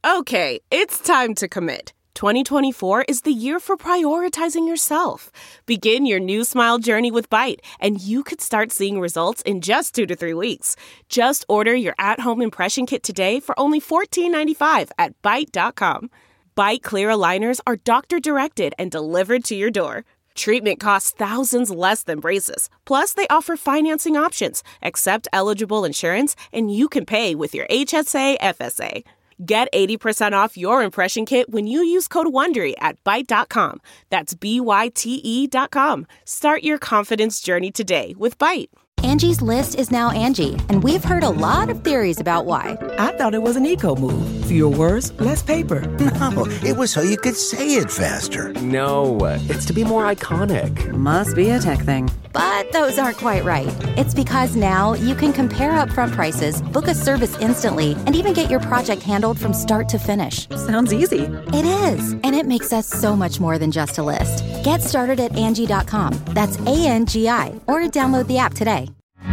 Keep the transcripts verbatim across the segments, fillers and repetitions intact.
Okay, it's time to commit. twenty twenty-four is the year for prioritizing yourself. Begin your new smile journey with Byte, and you could start seeing results in just two to three weeks. Just order your at-home impression kit today for only fourteen ninety-five at byte dot com. Byte clear aligners are doctor-directed and delivered to your door. Treatment costs thousands less than braces. Plus, they offer financing options, accept eligible insurance, and you can pay with your H S A F S A. Get eighty percent off your impression kit when you use code WONDERY at byte dot com. That's B Y T E dot com. Start your confidence journey today with Byte. Angie's List is now Angie, and we've heard a lot of theories about why. I thought it was an eco move. Fewer words, less paper. No, it was so you could say it faster. No, it's to be more iconic. Must be a tech thing. But those aren't quite right. It's because now you can compare upfront prices, book a service instantly, and even get your project handled from start to finish. Sounds easy. It is, and it makes us so much more than just a list. Get started at Angie dot com. That's A N G I, or download the app today.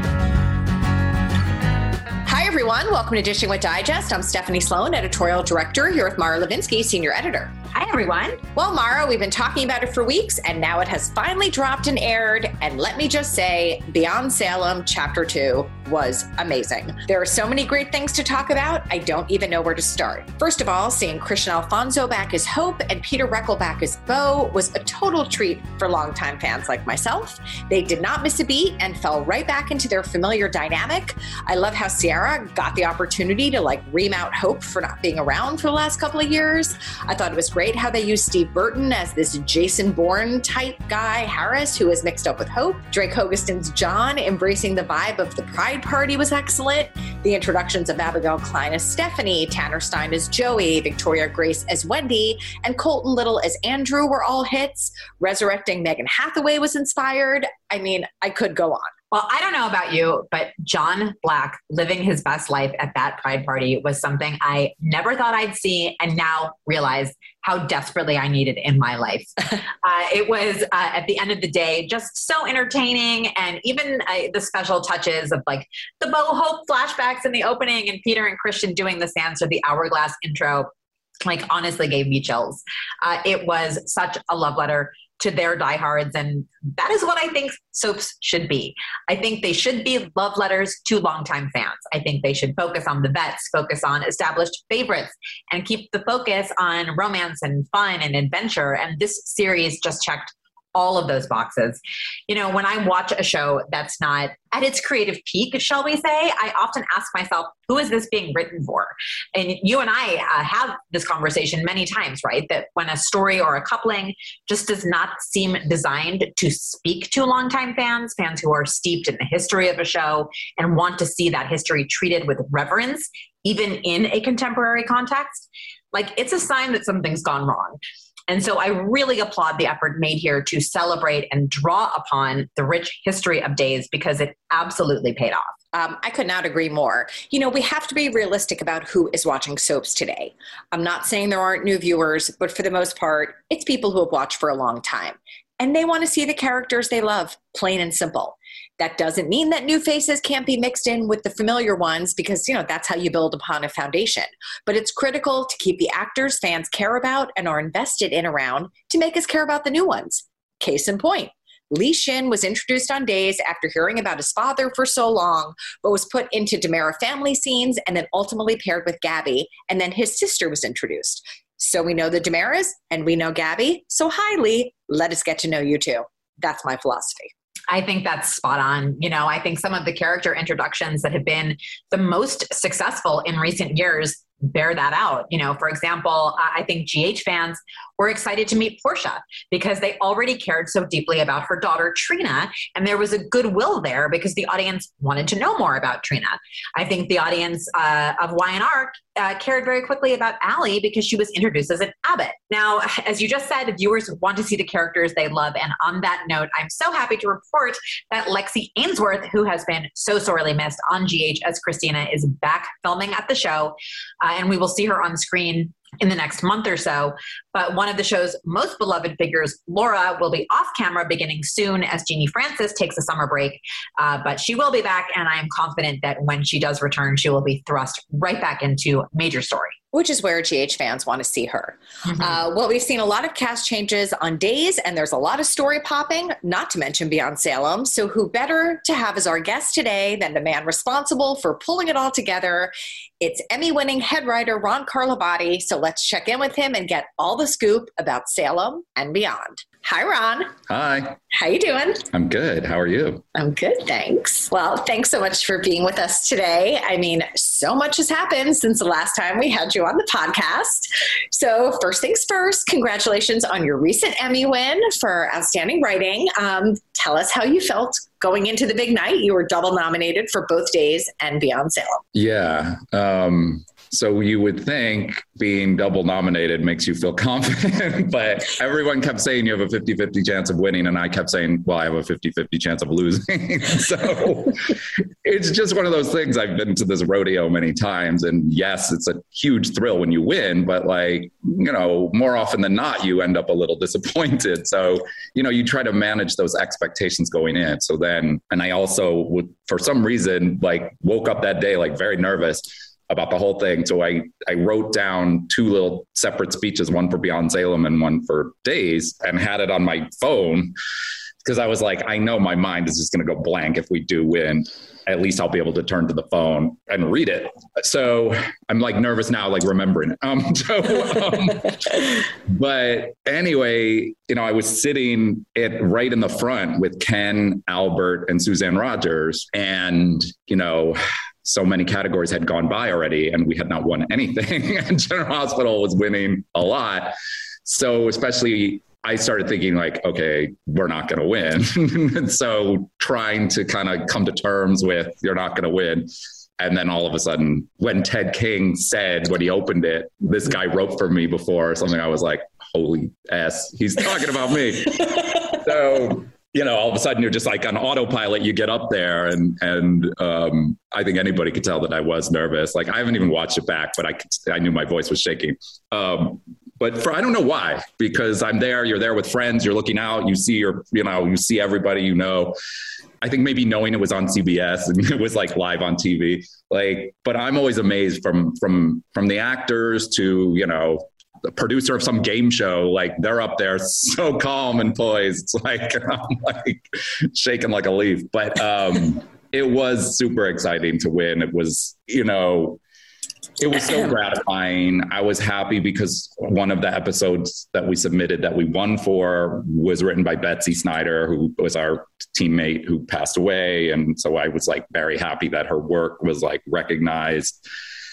Hi, everyone. Welcome to Dishing with Digest. I'm Stephanie Sloan, editorial director, here with Mara Levinsky, senior editor. Hi, everyone. Well, Mara, we've been talking about it for weeks, and now it has finally dropped and aired. And let me just say, Beyond Salem Chapter two was amazing. There are so many great things to talk about, I don't even know where to start. First of all, seeing Christian Alfonso back as Hope and Peter Reckell back as Bo was a total treat for longtime fans like myself. They did not miss a beat and fell right back into their familiar dynamic. I love how Sierra got the opportunity to like ream out Hope for not being around for the last couple of years. I thought it was great how they used Steve Burton as this Jason Bourne type guy, Harris, who was mixed up with Hope. Drake Hogestyn's John embracing the vibe of the Pride Party was excellent. The introductions of Abigail Klein as Stephanie, Tanner Stein as Joey, Victoria Grace as Wendy, and Colton Little as Andrew were all hits. Resurrecting Megan Hathaway was inspired. I mean, I could go on. Well, I don't know about you, but John Black living his best life at that Pride Party was something I never thought I'd see and now realize how desperately I needed in my life. uh, it was, uh, at the end of the day, just so entertaining. And even uh, the special touches of like the Bo Hope flashbacks in the opening and Peter and Christian doing the Sands or the Hourglass intro, like honestly gave me chills. Uh, it was such a love letter to their diehards. And that is what I think soaps should be. I think they should be love letters to longtime fans. I think they should focus on the vets, focus on established favorites, and keep the focus on romance and fun and adventure. And this series just checked all of those boxes. You know, when I watch a show that's not at its creative peak, shall we say, I often ask myself, who is this being written for? And you and I uh, have this conversation many times, right? That when a story or a coupling just does not seem designed to speak to longtime fans, fans who are steeped in the history of a show and want to see that history treated with reverence, even in a contemporary context, like it's a sign that something's gone wrong. And so I really applaud the effort made here to celebrate and draw upon the rich history of Days because it absolutely paid off. Um, I could not agree more. You know, we have to be realistic about who is watching soaps today. I'm not saying there aren't new viewers, but for the most part, it's people who have watched for a long time. And they want to see the characters they love, plain and simple. That doesn't mean that new faces can't be mixed in with the familiar ones because, you know, that's how you build upon a foundation. But it's critical to keep the actors fans care about and are invested in around to make us care about the new ones. Case in point, Lee Shin was introduced on Days after hearing about his father for so long, but was put into DiMera family scenes and then ultimately paired with Gabby, and then his sister was introduced. So we know the DiMeras and we know Gabby. So hi, Lee, let us get to know you too. That's my philosophy. I think that's spot on. You know, I think some of the character introductions that have been the most successful in recent years bear that out. You know, for example, I think G H fans were excited to meet Portia because they already cared so deeply about her daughter, Trina, and there was a goodwill there because the audience wanted to know more about Trina. I think the audience uh, of Y and R uh, cared very quickly about Allie because she was introduced as an abbot. Now, as you just said, viewers want to see the characters they love, and on that note, I'm so happy to report that Lexi Ainsworth, who has been so sorely missed on G H as Christina, is back filming at the show. Uh, and we will see her on screen in the next month or so. But one of the show's most beloved figures, Laura, will be off camera beginning soon as Jeannie Francis takes a summer break. Uh, but she will be back, and I am confident that when she does return, she will be thrust right back into major story. Which is where G H fans want to see her. Mm-hmm. Uh, well, we've seen a lot of cast changes on Days, and there's a lot of story popping, not to mention Beyond Salem. So who better to have as our guest today than the man responsible for pulling it all together? It's Emmy-winning head writer Ron Carlivati. So let's check in with him and get all the scoop about Salem and beyond. Hi, Ron. Hi. How you doing? I'm good. How are you? I'm good, thanks. Well, thanks so much for being with us today. I mean, so much has happened since the last time we had you on the podcast. So first things first, congratulations on your recent Emmy win for Outstanding Writing. Um, tell us how you felt going into the big night. You were double nominated for both Days and Beyond Salem. Yeah. Um, so you would think being double nominated makes you feel confident, but everyone kept saying you have a fifty-fifty chance of winning. And I kept saying, well, I have a fifty-fifty chance of losing. So it's just one of those things. I've been to this rodeo many times, and yes, it's a huge thrill when you win, but like, you know, more often than not, you end up a little disappointed. So, you know, you try to manage those expectations going in. So then, and I also would, for some reason, like woke up that day, like very nervous about the whole thing. So I, I wrote down two little separate speeches, one for Beyond Salem and one for Days, and had it on my phone because I was like, I know my mind is just going to go blank if we do win. At least I'll be able to turn to the phone and read it. So I'm like nervous now, like remembering it. Um, so, um, but anyway, you know, I was sitting at right in the front with Ken, Albert, and Suzanne Rogers, and, you know, so many categories had gone by already and we had not won anything. And General Hospital was winning a lot. So especially I started thinking like, okay, we're not going to win. And so trying to kind of come to terms with you're not going to win. And then all of a sudden, when Ted King said, when he opened it, this guy wrote for me before or something, I was like, holy ass, he's talking about me. So, you know, all of a sudden you're just like on autopilot, you get up there and, and um, I think anybody could tell that I was nervous. Like I haven't even watched it back, but I could, I knew my voice was shaking. Um, but for, I don't know why, because I'm there, you're there with friends, you're looking out, you see your, you know, you see everybody, you know. I think maybe knowing it was on C B S and it was like live on T V, like, but I'm always amazed from, from, from the actors to, you know, the producer of some game show, like they're up there so calm and poised. It's like, I'm like shaking like a leaf, but um, it was super exciting to win. It was, you know, it was so gratifying. I was happy because one of the episodes that we submitted that we won for was written by Betsy Snyder, who was our teammate who passed away. And so I was like very happy that her work was like recognized.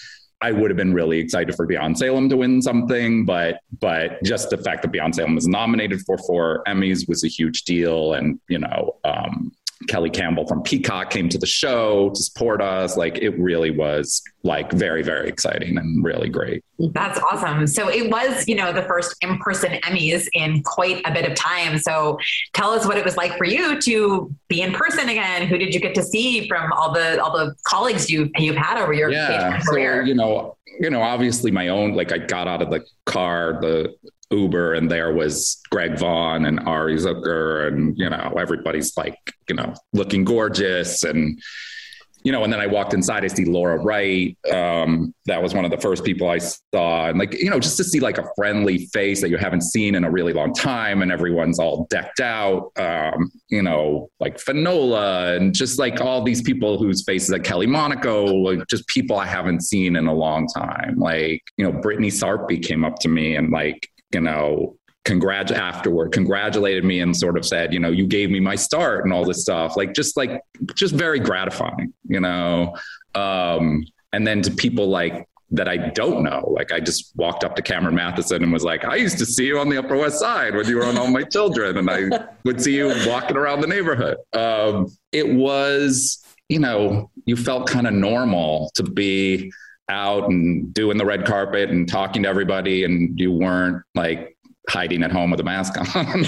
I would have been really excited for Beyond Salem to win something, but but just the fact that Beyond Salem was nominated for four Emmys was a huge deal. And, you know, um, Kelly Campbell from Peacock came to the show to support us. Like it really was like very, very exciting and really great. That's awesome. So it was, you know, the first in-person Emmys in quite a bit of time. So tell us what it was like for you to be in person again. Who did you get to see from all the all the colleagues you you've had over your yeah, career? So, you know, you know, obviously my own, like I got out of the car, the Uber, and there was Greg Vaughn and Ari Zucker, and, you know, everybody's like, you know, looking gorgeous. And, you know, and then I walked inside, I see Laura Wright. Um, that was one of the first people I saw. And like, you know, just to see like a friendly face that you haven't seen in a really long time, and everyone's all decked out, um, you know, like Finola and just like all these people whose faces, like Kelly Monaco, like just people I haven't seen in a long time. Like, you know, Brittany Sarpy came up to me and like, you know, congrat afterward, congratulated me and sort of said, you know, you gave me my start and all this stuff, like, just like, just very gratifying, you know? Um, and then to people like that I don't know, like I just walked up to Cameron Matheson and was like, I used to see you on the Upper West Side when you were on All My Children, and I would see you walking around the neighborhood. Um, it was, you know, you felt kind of normal to be out and doing the red carpet and talking to everybody, and you weren't like hiding at home with a mask on.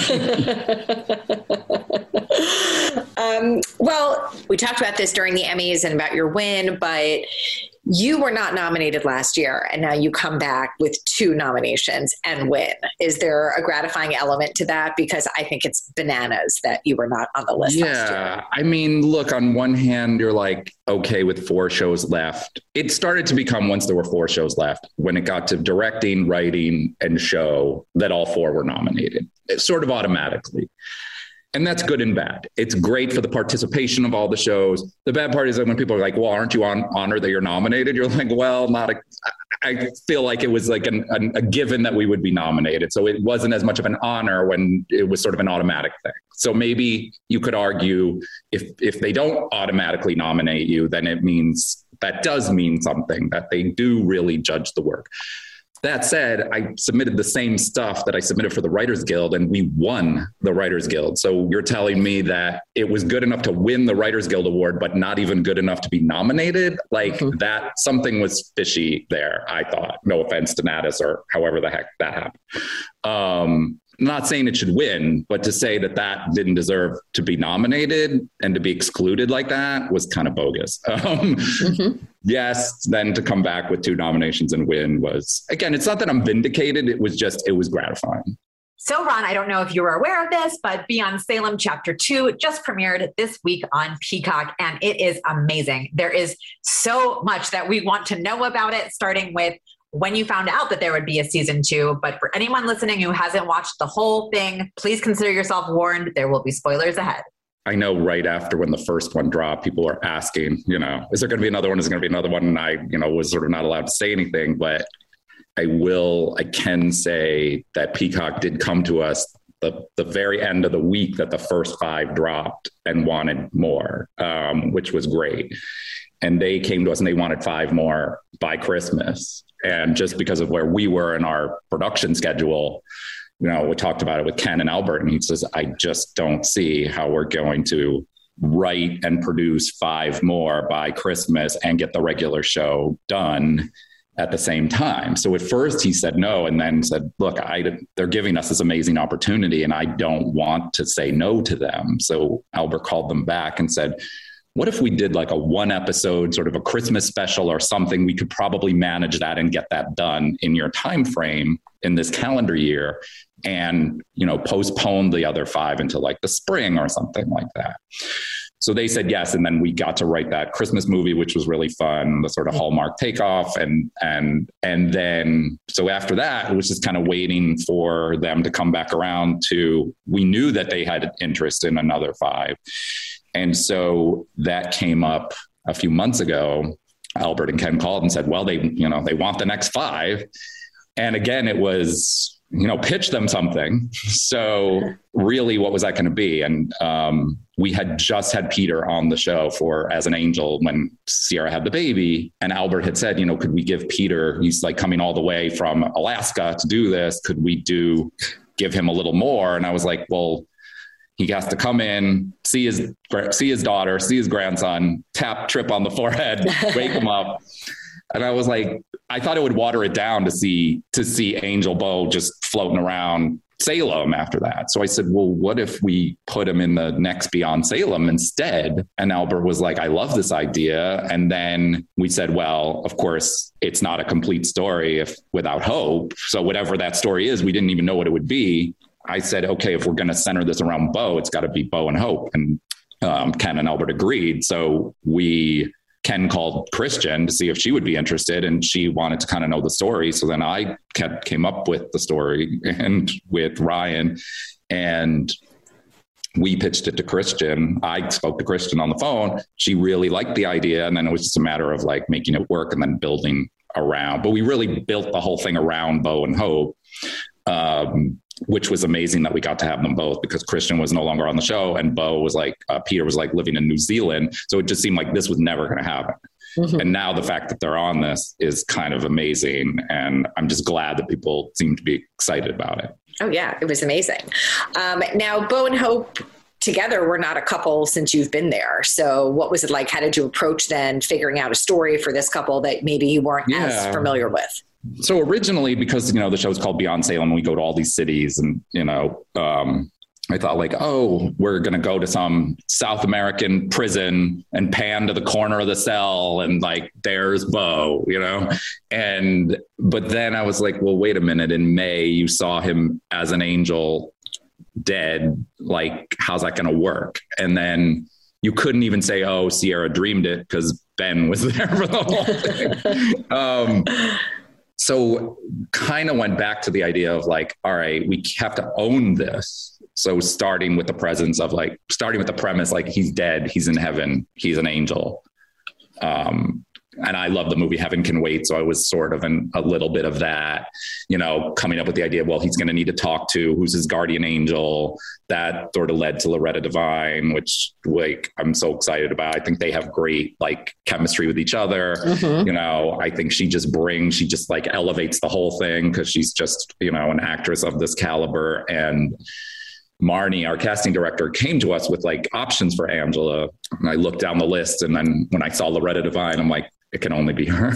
um, well, we talked about this during the Emmys and about your win, but You were not nominated last year, and now you come back with two nominations and win. Is there a gratifying element to that? Because I think it's bananas that you were not on the list yeah, last year. I mean, look, on one hand, you're like, okay, with four shows left. It started to become, once there were four shows left, when it got to directing, writing, and show, that all four were nominated. It's sort of automatically. And that's good and bad. It's great for the participation of all the shows. The bad part is that when people are like, well, aren't you on honored that you're nominated? You're like, well, not a, I feel like it was like an, an, a given that we would be nominated. So it wasn't as much of an honor when it was sort of an automatic thing. So maybe you could argue if, if they don't automatically nominate you, then it means that does mean something, that they do really judge the work. That said, I submitted the same stuff that I submitted for the Writers Guild, and we won the Writers Guild. So you're telling me that it was good enough to win the Writers Guild award, but not even good enough to be nominated? Like mm-hmm. that, something was fishy there, I thought. No offense to Natus or however the heck that happened. Um, not saying it should win, but to say that that didn't deserve to be nominated and to be excluded like that was kind of bogus. Um, mm-hmm. Yes, then to come back with two nominations and win was, again, it's not that I'm vindicated. It was just, it was gratifying. So Ron, I don't know if you were aware of this, but Beyond Salem Chapter two just premiered this week on Peacock, and it is amazing. There is so much that we want to know about it, starting with when you found out that there would be a season two. But for anyone listening who hasn't watched the whole thing, please consider yourself warned. There will be spoilers ahead. I know right after when the first one dropped, people were asking, you know, is there going to be another one? Is there going to be another one? And I, you know, was sort of not allowed to say anything, but I will, I can say that Peacock did come to us the, the very end of the week that the first five dropped and wanted more, um, which was great. And they came to us and they wanted five more by Christmas. And just because of where we were in our production schedule, you know, we talked about it with Ken and Albert, and he says, I just don't see how we're going to write and produce five more by Christmas and get the regular show done at the same time. So at first he said no, and then said, look, I, they're giving us this amazing opportunity and I don't want to say no to them. So Albert called them back and said, what if we did like a one episode, sort of a Christmas special or something? We could probably manage that and get that done in your time frame in this calendar year, and, you know, postpone the other five into like the spring or something like that. So they said yes. And then we got to write that Christmas movie, which was really fun, the sort of Hallmark takeoff. And, and, and then, so after that, it was just kind of waiting for them to come back around to, we knew that they had interest in another five. And so that came up a few months ago. Albert and Ken called and said, well, they, you know, they want the next five. And again, it was, you know, pitch them something. So really, what was that going to be? And um, we had just had Peter on the show for as an angel when Sierra had the baby. And Albert had said, you know, could we give Peter, he's like coming all the way from Alaska to do this. Could we do, give him a little more? And I was like, well, he has to come in, see his see his daughter, see his grandson, tap Trip on the forehead, wake him up. And I was like, I thought it would water it down to see to see Angel Bo just floating around Salem after that. So I said, well, what if we put him in the next Beyond Salem instead? And Albert was like, I love this idea. And then we said, well, of course, it's not a complete story if without hope. So whatever that story is, we didn't even know what it would be. I said, okay, if we're going to center this around Bo, it's got to be Bo and Hope. And um, Ken and Albert agreed. So we, Ken called Christian to see if she would be interested, and she wanted to kind of know the story. So then I kept, came up with the story and with Ryan, and we pitched it to Christian. I spoke to Christian on the phone. She really liked the idea. And then it was just a matter of like making it work and then building around. But we really built the whole thing around Bo and Hope. Um, which was amazing that we got to have them both, because Christian was no longer on the show and Bo was like, uh, Peter was like living in New Zealand. So it just seemed like this was never going to happen. Mm-hmm. And now the fact that they're on this is kind of amazing. And I'm just glad that people seem to be excited about it. Oh yeah, it was amazing. Um, now Bo and Hope together were not a couple since you've been there. So what was it like? How did you approach then figuring out a story for this couple that maybe you weren't yeah. as familiar with? So originally, because, you know, the show's called Beyond Salem, we go to all these cities and, you know, um, I thought like, oh, we're going to go to some South American prison and pan to the corner of the cell and like, there's Bo, you know? And, but then I was like, well, wait a minute. In May, you saw him as an angel dead. Like, how's that going to work? And then you couldn't even say, oh, Sierra dreamed it because Ben was there for the whole thing. um, so kind of went back to the idea of like, all right, we have to own this. So starting with the presence of like, starting with the premise, like he's dead, he's in heaven, he's an angel. Um, and I love the movie Heaven Can Wait. So I was sort of in a little bit of that, you know, coming up with the idea, well, he's going to need to talk to who's his guardian angel. That sort of led to Loretta Devine, which like, I'm so excited about. I think they have great like chemistry with each other. Mm-hmm. You know, I think she just brings, she just like elevates the whole thing because she's just, you know, an actress of this caliber. And Marnie, our casting director, came to us with like options for Angela. And I looked down the list. And then when I saw Loretta Devine, I'm like, it can only be her.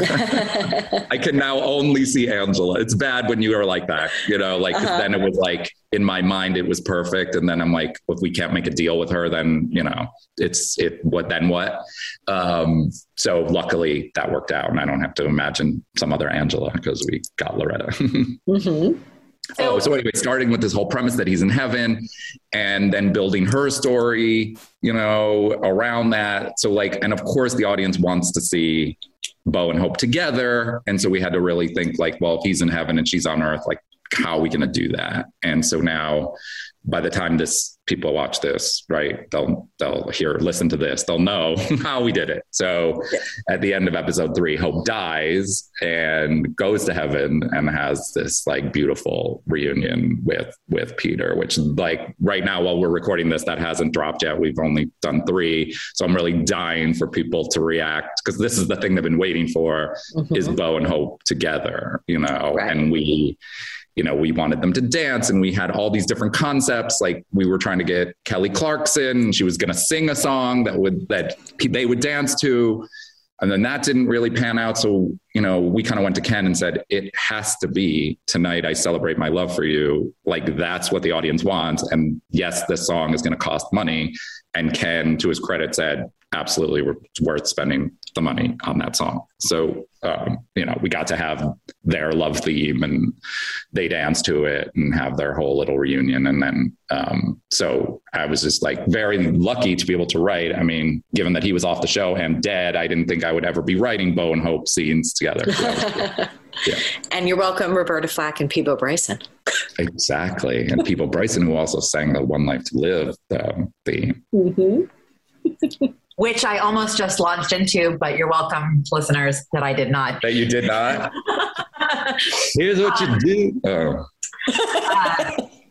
I can now only see Angela. It's bad when you are like that, you know, like uh-huh. then it was like in my mind, it was perfect. And then I'm like, if we can't make a deal with her, then, you know, it's it, what, then what? Um, so luckily that worked out and I don't have to imagine some other Angela because we got Loretta. mm-hmm. Oh, so anyway, starting with this whole premise that he's in heaven and then building her story, you know, around that. So like, and of course the audience wants to see Bo and Hope together. And so we had to really think like, well, if he's in heaven and she's on earth, like how are we going to do that? And so now by the time this people watch this, right, they'll, they'll hear, listen to this, they'll know how we did it. So at the end of episode three, Hope dies and goes to heaven and has this like beautiful reunion with, with Peter, which like right now, while we're recording this, that hasn't dropped yet. We've only done three. So I'm really dying for people to react because this is the thing they've been waiting for mm-hmm. is Bo and Hope together, you know, right. and we, you know, we wanted them to dance and we had all these different concepts. Like we were trying to get Kelly Clarkson. She was going to sing a song that would, that they would dance to. And then that didn't really pan out. So, you know, we kind of went to Ken and said, it has to be Tonight I Celebrate My Love for You. Like that's what the audience wants. And yes, this song is going to cost money. And Ken, to his credit, said, absolutely, it's worth spending the money on that song. So, um, you know, we got to have their love theme and they danced to it and have their whole little reunion. And then, um, so I was just like very lucky to be able to write. I mean, given that he was off the show and dead, I didn't think I would ever be writing Bo and Hope scenes together. So yeah. And you're welcome, Roberta Flack and Peebo Bryson. Exactly. And Peebo Bryson, who also sang the One Life to Live um, theme. Mm-hmm. Which I almost just launched into, but you're welcome, listeners, that I did not. That you did not? Here's what you do. Oh. Uh,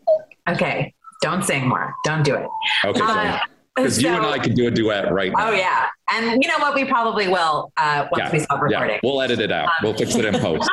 okay. Don't sing more. Don't do it. Okay. Because uh, so, you and I could do a duet right now. Oh, yeah. And you know what? We probably will uh, once yeah, we stop recording. Yeah. We'll edit it out. Um, we'll fix it in post.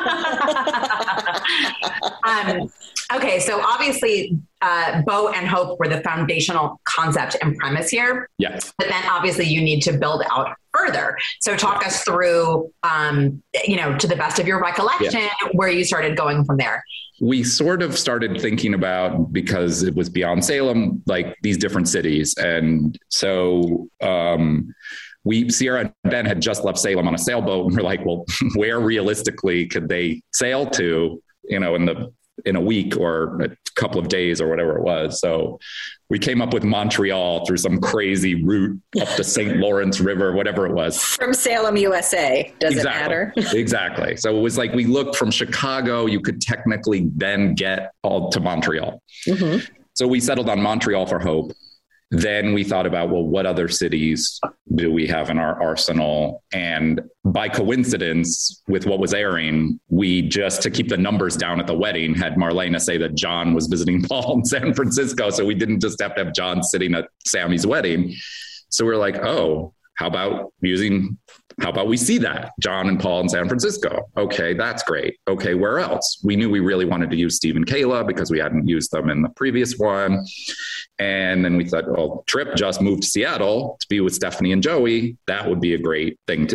um, okay. So obviously, uh, Bo and Hope were the foundational concept and premise here. Yes. But then obviously you need to build out further. So talk yes. us through, um, you know, to the best of your recollection, yes. where you started going from there. We sort of started thinking about, because it was beyond Salem, like these different cities. And so, um, we, Sierra and Ben had just left Salem on a sailboat and we're like, well, where realistically could they sail to, you know, in the, in a week or a couple of days or whatever it was. So we came up with Montreal through some crazy route up the Saint Lawrence River, whatever it was. From Salem, U S A. Does exactly. it matter? Exactly. So it was like, we looked from Chicago, you could technically then get all to Montreal. Mm-hmm. So we settled on Montreal for Hope. Then we thought about, well, what other cities do we have in our arsenal? And by coincidence, with what was airing, we just, to keep the numbers down at the wedding, had Marlena say that John was visiting Paul in San Francisco. So we didn't just have to have John sitting at Sammy's wedding. So we're like, oh, how about using, how about we see that? John and Paul in San Francisco. Okay, that's great. Okay, where else? We knew we really wanted to use Steve and Kayla because we hadn't used them in the previous one. And then we thought, well, Tripp just moved to Seattle to be with Stephanie and Joey. That would be a great thing to do.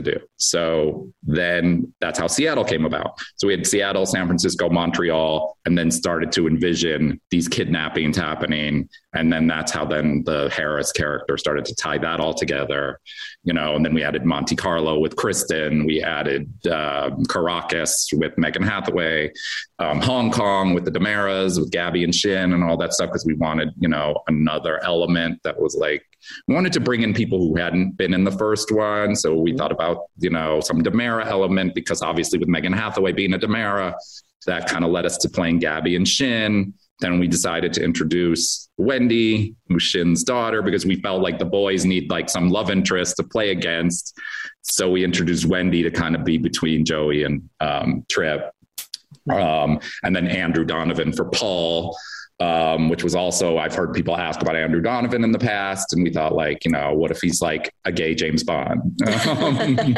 So then that's how Seattle came about. So we had Seattle, San Francisco, Montreal, and then started to envision these kidnappings happening. And then that's how then the Harris character started to tie that all together, you know, and then we added Monte Carlo with Kristen. We added uh, Caracas with Megan Hathaway, um, Hong Kong with the Damaras, with Gabby and Shin and all that stuff, because we wanted, you know, another element that was like, we wanted to bring in people who hadn't been in the first one. So we thought about, you know, some Damara element, because obviously with Megan Hathaway being a Damara, that kind of led us to playing Gabby and Shin. Then we decided to introduce Wendy, who's Shin's daughter, because we felt like the boys need like some love interest to play against. So we introduced Wendy to kind of be between Joey and um, Trip. Um, and then Andrew Donovan for Paul, um, which was also, I've heard people ask about Andrew Donovan in the past. And we thought like, you know, what if he's like a gay James Bond? Um,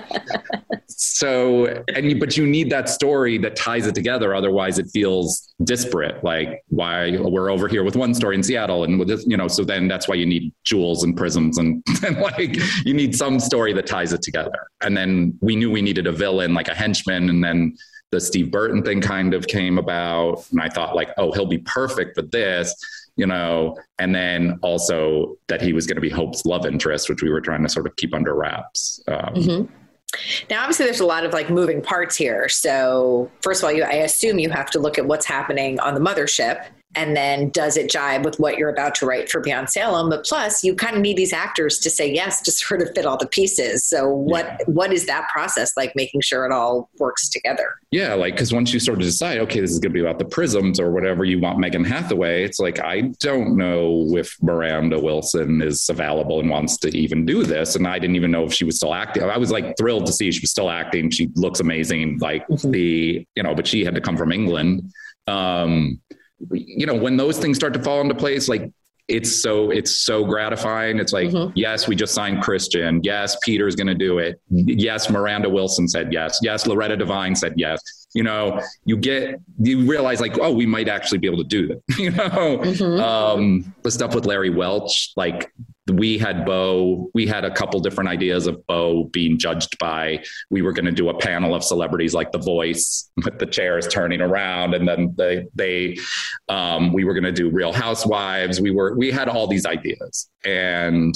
so, and you, but you need that story that ties it together. Otherwise it feels disparate. Like why we're over here with one story in Seattle and with this, you know, so then that's why you need Jewels and Prisms and, and like, you need some story that ties it together. And then we knew we needed a villain, like a henchman. And then the Steve Burton thing kind of came about. And I thought like, oh, he'll be perfect for this, you know, and then also that he was going to be Hope's love interest, which we were trying to sort of keep under wraps. Um, mm-hmm. Now, obviously, there's a lot of like moving parts here. So first of all, you, I assume you have to look at what's happening on the mothership. And then does it jibe with what you're about to write for Beyond Salem? But plus, you kind of need these actors to say yes to sort of fit all the pieces. So what yeah. what is that process like, making sure it all works together? Yeah, like, because once you sort of decide, okay, this is going to be about the Prisms or whatever you want Megan Hathaway, it's like, I don't know if Miranda Wilson is available and wants to even do this. And I didn't even know if she was still acting. I was like thrilled to see she was still acting. She looks amazing. Like mm-hmm. the, you know, but she had to come from England. Um, you know, when those things start to fall into place, like it's so, it's so gratifying. It's like, mm-hmm. yes, we just signed Christian. Yes, Peter's going to do it. Yes, Miranda Wilson said yes. Yes, Loretta Devine said yes. You know, you get, you realize like, oh, we might actually be able to do that. You know, mm-hmm. um, the stuff with Larry Welch, like we had Bo, we had a couple different ideas of Bo being judged by, we were going to do a panel of celebrities like The Voice with the chairs turning around. And then they, they um, we were going to do Real Housewives. We were, we had all these ideas, and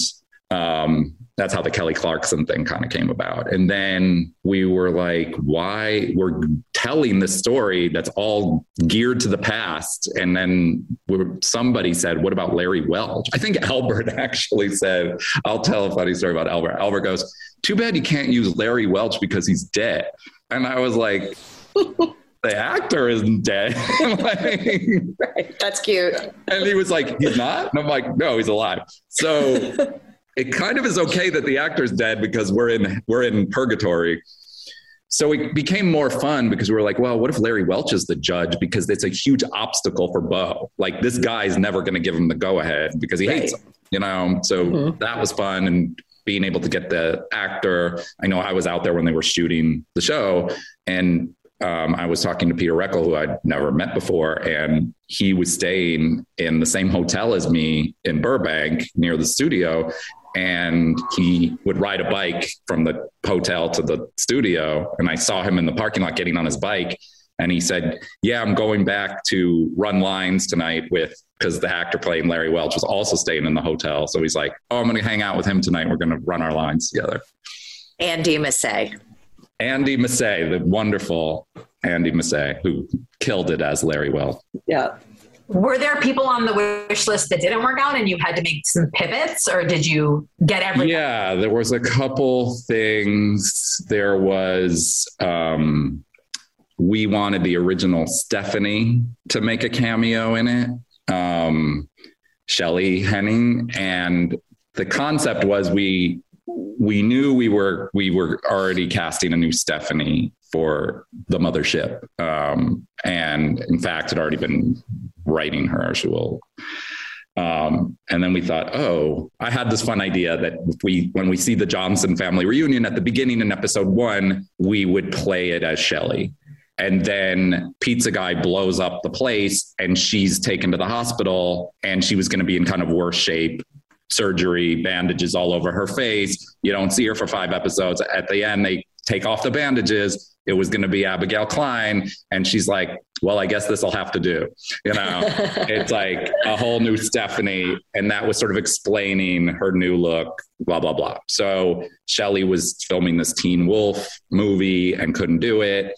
um, that's how the Kelly Clarkson thing kind of came about. And then we were like, why we're telling this story that's all geared to the past. And then we're, somebody said, what about Larry Welch? I think Albert actually said, I'll tell a funny story about Albert. Albert goes, too bad you can't use Larry Welch because he's dead. And I was like, the actor isn't dead. Like, right. That's cute. And he was like, he's not? And I'm like, no, he's alive. So it kind of is okay that the actor's dead because we're in, we're in purgatory. So it became more fun because we were like, well, what if Larry Welch is the judge? Because it's a huge obstacle for Bo. Like this guy's never going to give him the go ahead because he right. hates him, you know? So mm-hmm. that was fun. And being able to get the actor, I know I was out there when they were shooting the show, and um, I was talking to Peter Reckel, who I'd never met before. And he was staying in the same hotel as me in Burbank near the studio. And he would ride a bike from the hotel to the studio. And I saw him in the parking lot getting on his bike. And he said, yeah, I'm going back to run lines tonight with, because the actor playing Larry Welch was also staying in the hotel. So he's like, oh, I'm going to hang out with him tonight. We're going to run our lines together. Andy Massey. Andy Massey, the wonderful Andy Massey, who killed it as Larry Welch. Yeah. Were there people on the wish list that didn't work out and you had to make some pivots, or did you get everything? Yeah, there was a couple things. There was, um, we wanted the original Stephanie to make a cameo in it, um, Shelley Henning. And the concept was we, we knew we were, we were already casting a new Stephanie for the mothership. Um, and in fact, had already been writing her. She will. Um, and then we thought, oh, I had this fun idea that if we, when we see the Johnson family reunion at the beginning in episode one, we would play it as Shelley. And then Pizza Guy blows up the place and she's taken to the hospital and she was going to be in kind of worse shape surgery, bandages all over her face. You don't see her for five episodes. At the end, they take off the bandages. It was going to be Abigail Klein. And she's like, well, I guess this will have to do. You know, it's like a whole new Stephanie. And that was sort of explaining her new look, blah, blah, blah. So Shelley was filming this Teen Wolf movie and couldn't do it.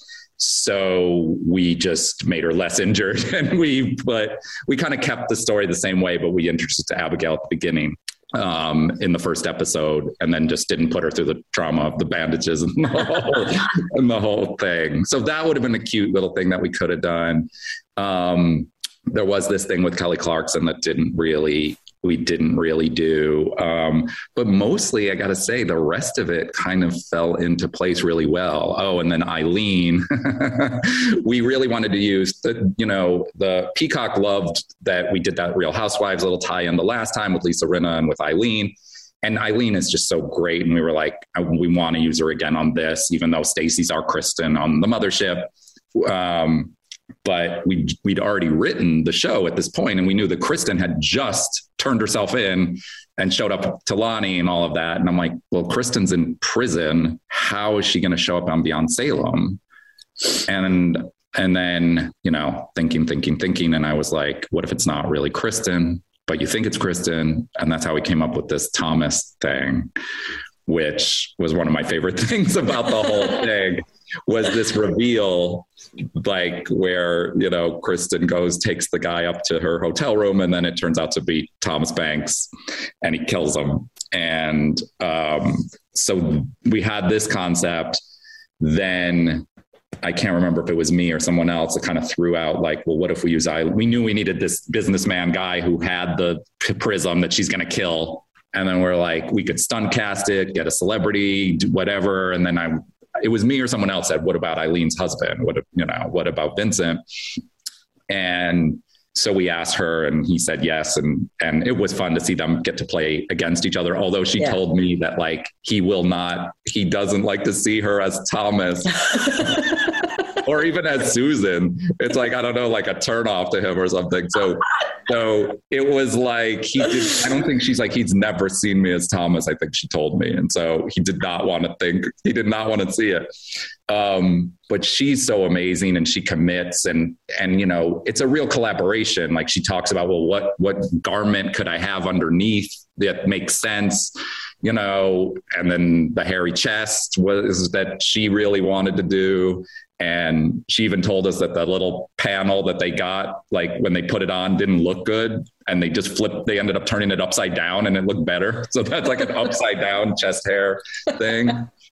So we just made her less injured, and we, but we kind of kept the story the same way, but we introduced Abigail at the beginning um, in the first episode, and then just didn't put her through the trauma of the bandages and the whole, and the whole thing. So that would have been a cute little thing that we could have done. Um, there was this thing with Kelly Clarkson that didn't really, we didn't really do. Um, but mostly, I got to say, the rest of it kind of fell into place really well. Oh, and then Eileen, we really wanted to use the, you know, the Peacock loved that we did that Real Housewives little tie-in the last time with Lisa Rinna and with Eileen. And Eileen is just so great. And we were like, we want to use her again on this, even though Stacey's our Kristen on the mothership. Um, But we, we'd already written the show at this point, and we knew that Kristen had just turned herself in and showed up to Lonnie and all of that. And I'm like, well, Kristen's in prison. How is she going to show up on Beyond Salem? And, and then, you know, thinking, thinking, thinking. And I was like, what if it's not really Kristen, but you think it's Kristen? And that's how we came up with this Thomas thing, which was one of my favorite things about the whole thing. Was this reveal, like where, you know, Kristen goes, takes the guy up to her hotel room, and then it turns out to be Thomas Banks, and he kills him. And um, so we had this concept. Then I can't remember if it was me or someone else that kind of threw out like, well, what if we use Eileen? We knew we needed this businessman guy who had the prism that she's going to kill. And then we're like, we could stunt cast it, get a celebrity, do whatever. And then I, it was me or someone else said, what about Eileen's husband? What, you know, what about Vincent? And so we asked her, and he said yes. And, and it was fun to see them get to play against each other. Although she yeah. told me that like, he will not, he doesn't like to see her as Thomas or even as Susan. It's like, I don't know, like a turnoff to him or something. So, so it was like, he did, I don't think she's like, he's never seen me as Thomas. I think she told me. And so he did not want to think, he did not want to see it. Um, but she's so amazing, and she commits, and, and, you know, it's a real collaboration. Like she talks about, well, what, what garment could I have underneath that makes sense? You know, and then the hairy chest was that she really wanted to do. And she even told us that the little panel that they got, like when they put it on, didn't look good. And they just flipped, they ended up turning it upside down and it looked better. So that's like an upside down chest hair thing.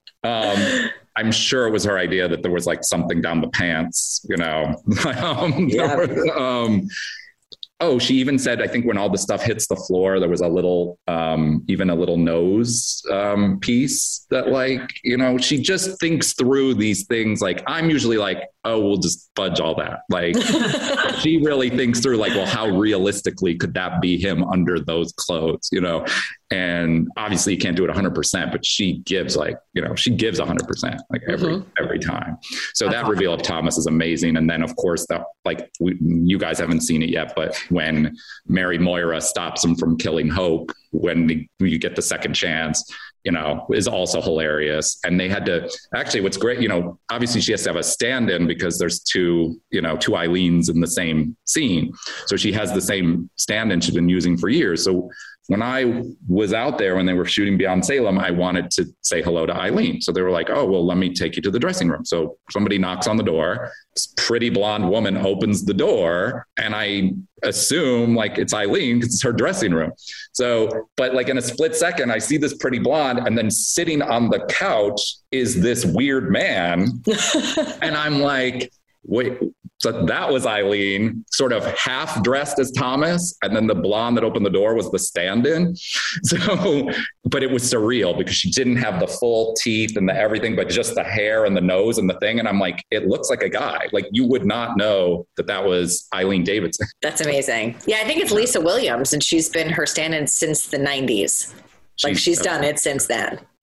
Um, I'm sure it was her idea that there was like something down the pants, you know. um, yeah. was, um, oh, she even said, I think when all the stuff hits the floor, there was a little, um, even a little nose um, piece that like, you know, she just thinks through these things. Like I'm usually like, oh, we'll just fudge all that. Like she really thinks through like, well, how realistically could that be him under those clothes, you know? And obviously you can't do it a hundred percent, but she gives like, you know, she gives a hundred percent like every, mm-hmm. every time. So That's that awesome. Reveal of Thomas is amazing. And then of course that like we, you guys haven't seen it yet, but when Mary Moira stops him from killing Hope, when the, you get the second chance, you know, is also hilarious. And they had to actually, what's great, you know, obviously she has to have a stand-in because there's two, you know, two Eileens in the same scene. So she has the same stand-in she's been using for years. So when I was out there, when they were shooting Beyond Salem, I wanted to say hello to Eileen. So they were like, oh, well, let me take you to the dressing room. So somebody knocks on the door, this pretty blonde woman opens the door, and I assume like it's Eileen because it's her dressing room. So, but like in a split second, I see this pretty blonde, and then sitting on the couch is this weird man. And I'm like, wait, so that was Eileen, sort of half dressed as Thomas. And then the blonde that opened the door was the stand-in. So, but it was surreal because she didn't have the full teeth and the everything, but just the hair and the nose and the thing. And I'm like, it looks like a guy. Like you would not know that that was Eileen Davidson. That's amazing. Yeah, I think it's Lisa Williams, and she's been her stand-in since the nineties. Like she's, she's done it since then.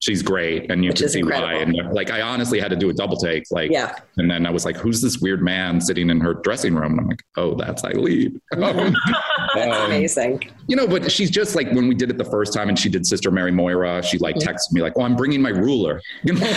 she's great. And you Which can see incredible. why. And like, I honestly had to do a double take. Like, yeah. And then I was like, who's this weird man sitting in her dressing room? And I'm like, oh, that's Eileen. um, That's amazing. You know, but she's just like, when we did it the first time and she did Sister Mary Moira, she like texted me like, oh, I'm bringing my ruler. You know,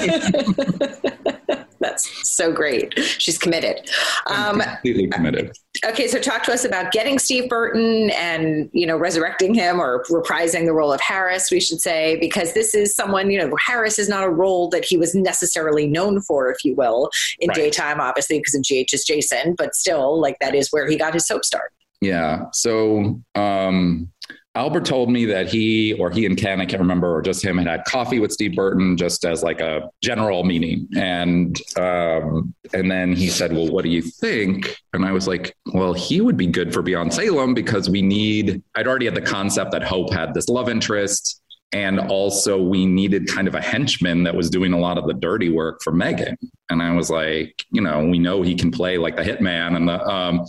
like, that's so great. She's committed. Um, completely committed. Okay, so talk to us about getting Steve Burton and, you know, resurrecting him or reprising the role of Harris, we should say, because this is someone, you know, Harris is not a role that he was necessarily known for, if you will, in right. daytime, obviously, because in G H is Jason, but still, like, that is where he got his soap start. Yeah. So, um, Albert told me that he or he and Ken, I can't remember, or just him had had coffee with Steve Burton just as like a general meeting. And um, and then he said, well, what do you think? And I was like, well, he would be good for Beyond Salem because we need, I'd already had the concept that Hope had this love interest. And also we needed kind of a henchman that was doing a lot of the dirty work for Megan. And I was like, you know, we know he can play like the hitman. And the, um,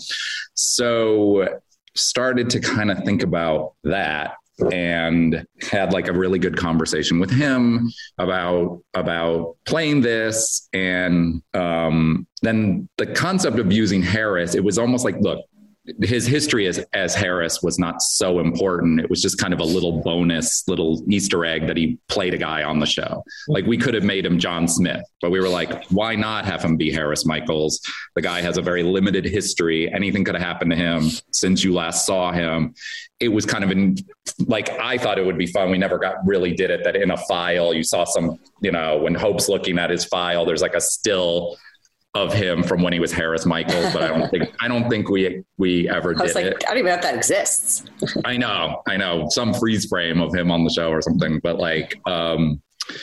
so started to kind of think about that and had like a really good conversation with him about, about playing this. And um, then the concept of using Harris, it was almost like, look, his history as, as Harris was not so important. It was just kind of a little bonus, little Easter egg that he played a guy on the show. Like we could have made him John Smith, but we were like, why not have him be Harris Michaels? The guy has a very limited history. Anything could have happened to him since you last saw him. It was kind of in, like, I thought it would be fun. We never got really did it, that in a file, you saw some, you know, when Hope's looking at his file, there's like a still of him from when he was Harris Michaels, but I don't think I don't think we we ever did I was like, it. I don't even know if that exists. I know, I know, some freeze frame of him on the show or something, but like um,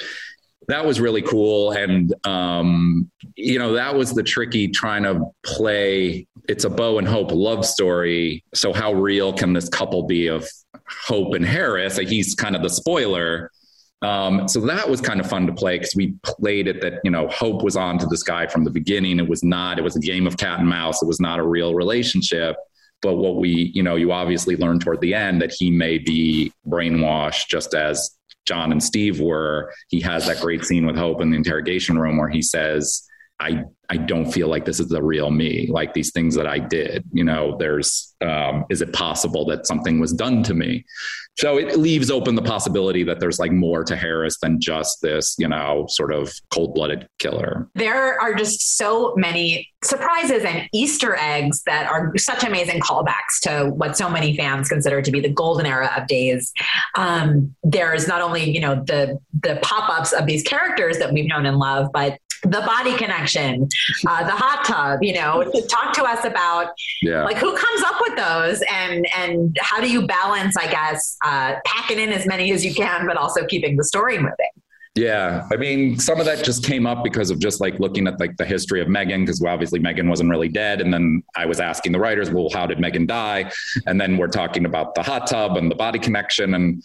that was really cool, and um, you know that was the tricky trying to play. It's a Bo and Hope love story, so how real can this couple be of Hope and Harris? Like he's kind of the spoiler. Um, so that was kind of fun to play because we played it that, you know, Hope was on to this guy from the beginning. It was not, it was a game of cat and mouse. It was not a real relationship. But what we, you know, you obviously learned toward the end that he may be brainwashed just as John and Steve were. He has that great scene with Hope in the interrogation room where he says, I, I don't feel like this is the real me. Like these things that I did, you know, there's, um, is it possible that something was done to me? So it leaves open the possibility that there's like more to Harris than just this, you know, sort of cold-blooded killer. There are just so many surprises and Easter eggs that are such amazing callbacks to what so many fans consider to be the golden era of Days. Um, there's not only, you know, the the pop-ups of these characters that we've known and loved, but the body connection, uh, the hot tub, you know, talk to us about yeah. like who comes up with those and, and how do you balance, I guess, uh, packing in as many as you can, but also keeping the story moving. Yeah. I mean, some of that just came up because of just like looking at like the history of Megan, because well, obviously Megan wasn't really dead. And then I was asking the writers, well, how did Megan die? And then we're talking about the hot tub and the body connection. And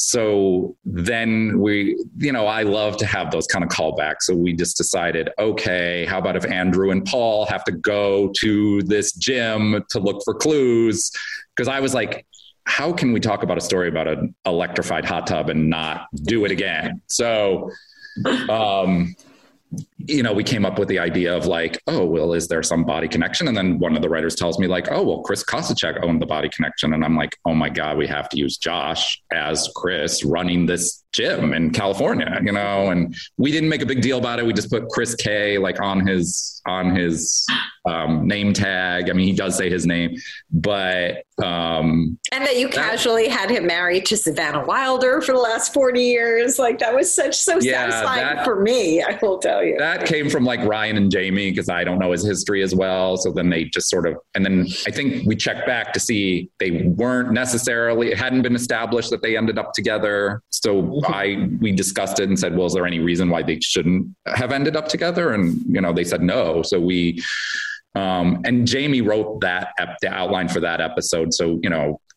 so then we, you know, I love to have those kind of callbacks. So we just decided, okay, how about if Andrew and Paul have to go to this gym to look for clues? Because I was like, how can we talk about a story about an electrified hot tub and not do it again? So, um, you know, we came up with the idea of like, oh, well, is there some body connection? And then one of the writers tells me like, oh, well, Chris Kosachek owned the body connection. And I'm like, oh my God, we have to use Josh as Chris running this gym in California, you know? And we didn't make a big deal about it. We just put Chris K like on his, on his um, name tag. I mean, he does say his name, but. Um, and that you that, casually had him married to Savannah Wilder for the last forty years. Like that was such, so yeah, satisfying that, for me, I will tell you. That came from like Ryan and Jamie because I don't know his history as well. So then they just sort of, and then I think we checked back to see they weren't necessarily, it hadn't been established that they ended up together. So mm-hmm. I, we discussed it and said, well, is there any reason why they shouldn't have ended up together? And, you know, they said no. So we, um, and Jamie wrote that, ep- the outline for that episode. So, you know,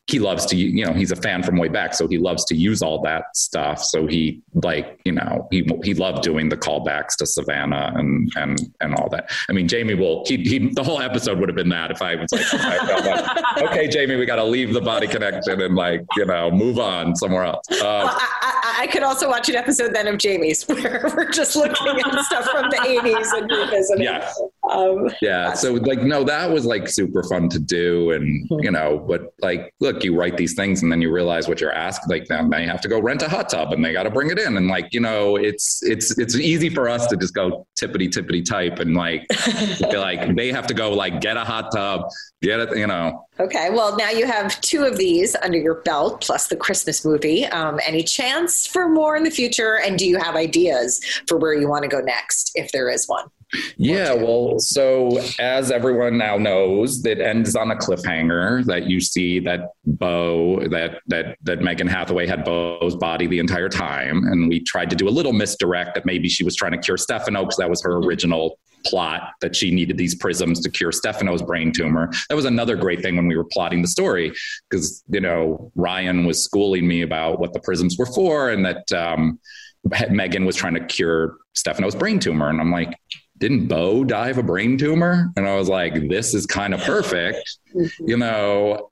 he loves to, you know, he's a fan from way back. So he loves to use all that stuff. So he like, you know, he, he loved doing the callbacks to Savannah and, and, and all that. I mean, Jamie will, he, he the whole episode would have been that if I was like, I felt like, okay, Jamie, we got to leave the body connection and like, you know, move on somewhere else. Uh, well, I, I, I could also watch an episode then of Jamie's where we're just looking at stuff from the eighties and revisiting. Yeah. Um, yeah. So like, no, that was like super fun to do. And, you know, but like, look, you write these things and then you realize what you're asked. Like now they have to go rent a hot tub and they got to bring it in. And like, you know, it's, it's, it's easy for us to just go tippity tippity type and like, feel like they have to go like get a hot tub, get it, you know. Okay. Well, now you have two of these under your belt, plus the Christmas movie. Um, any chance for more in the future? And do you have ideas for where you want to go next, if there is one? Yeah, well, so as everyone now knows, it ends on a cliffhanger that you see that Bo, that that that Megan Hathaway had Bo's body the entire time. And we tried to do a little misdirect that maybe she was trying to cure Stefano because that was her original plot, that she needed these prisms to cure Stefano's brain tumor. That was another great thing when we were plotting the story, because, you know, Ryan was schooling me about what the prisms were for and that um, Megan was trying to cure Stefano's brain tumor. And I'm like, didn't Bo die of a brain tumor? And I was like, this is kind of perfect, you know,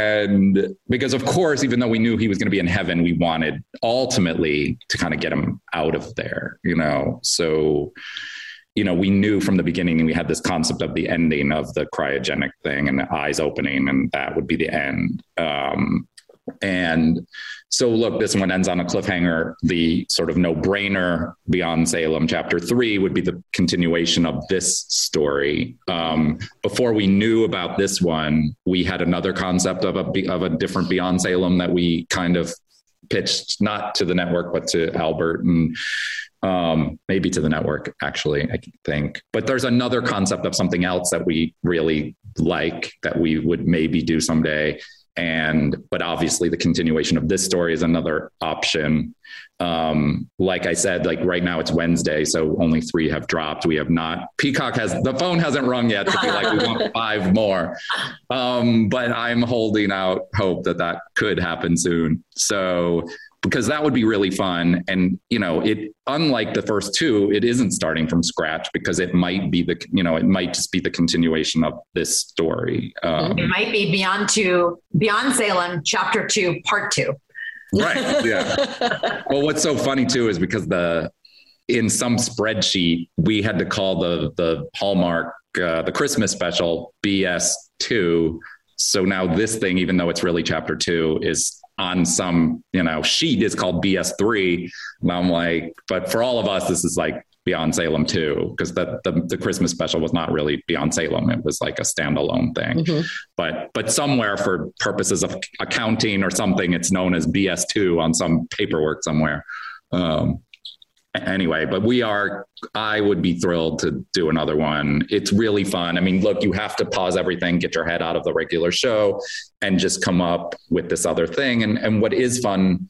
and because of course, even though we knew he was going to be in heaven, we wanted ultimately to kind of get him out of there, you know? So, you know, we knew from the beginning, we had this concept of the ending of the cryogenic thing and the eyes opening, and that would be the end. Um, and so look, this one ends on a cliffhanger. The sort of no-brainer Beyond Salem chapter three would be the continuation of this story. Um, before we knew about this one, we had another concept of a, of a different Beyond Salem that we kind of pitched, not to the network, but to Albert and um, maybe to the network, actually, I think. But there's another concept of something else that we really like that we would maybe do someday. And, but obviously the continuation of this story is another option. Um, like I said, like right now it's Wednesday, so only three have dropped. We have not, Peacock has, the phone hasn't rung yet to be like, we want five more. Um, but I'm holding out hope that that could happen soon. So, because that would be really fun. And, you know, it, unlike the first two, it isn't starting from scratch because it might be the, you know, it might just be the continuation of this story. Um, it might be Beyond Two, Beyond Salem, chapter two, part two. Right. Yeah. Well, what's so funny too, is because the, in some spreadsheet, we had to call the, the Hallmark, uh, the Christmas special B S two. So now this thing, even though it's really chapter two, is on some, you know, sheet is called B S three. And I'm like, but for all of us, this is like Beyond Salem two, because the, the the Christmas special was not really Beyond Salem. It was like a standalone thing. Mm-hmm. But but somewhere for purposes of accounting or something, it's known as B S two on some paperwork somewhere. Um, Anyway, but we are, I would be thrilled to do another one. It's really fun. I mean, look, you have to pause everything, get your head out of the regular show and just come up with this other thing. And, and what is fun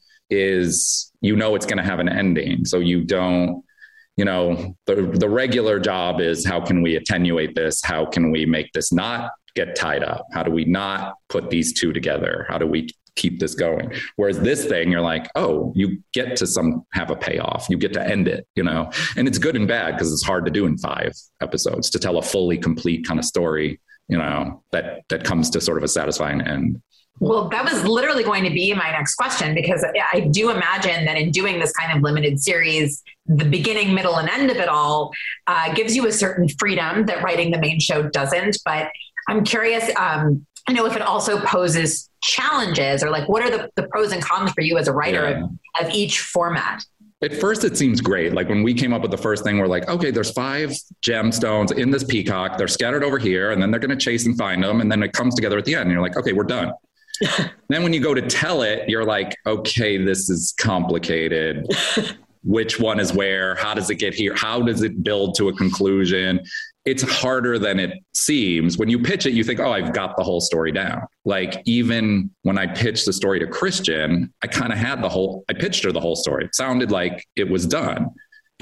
is, you know, it's going to have an ending. So you don't, you know, the, the regular job is how can we attenuate this? How can we make this not get tied up? How do we not put these two together? How do we keep this going? Whereas this thing, you're like, oh, you get to some have a payoff. You get to end it, you know, and it's good and bad because it's hard to do in five episodes to tell a fully complete kind of story, you know, that, that comes to sort of a satisfying end. Well, that was literally going to be my next question, because I do imagine that in doing this kind of limited series, the beginning, middle, and end of it all uh, gives you a certain freedom that writing the main show doesn't. But I'm curious, um, I know if it also poses challenges, or like, what are the, the pros and cons for you as a writer yeah. of, of each format? At first, it seems great. Like when we came up with the first thing, we're like, okay, there's five gemstones in this peacock. They're scattered over here, and then they're going to chase and find them. And then it comes together at the end. And you're like, okay, we're done. Then when you go to tell it, you're like, okay, this is complicated. Which one is where? How does it get here? How does it build to a conclusion? It's harder than it seems. When you pitch it, you think, oh, I've got the whole story down. Like even when I pitched the story to Christian, I kind of had the whole, I pitched her the whole story. It sounded like it was done.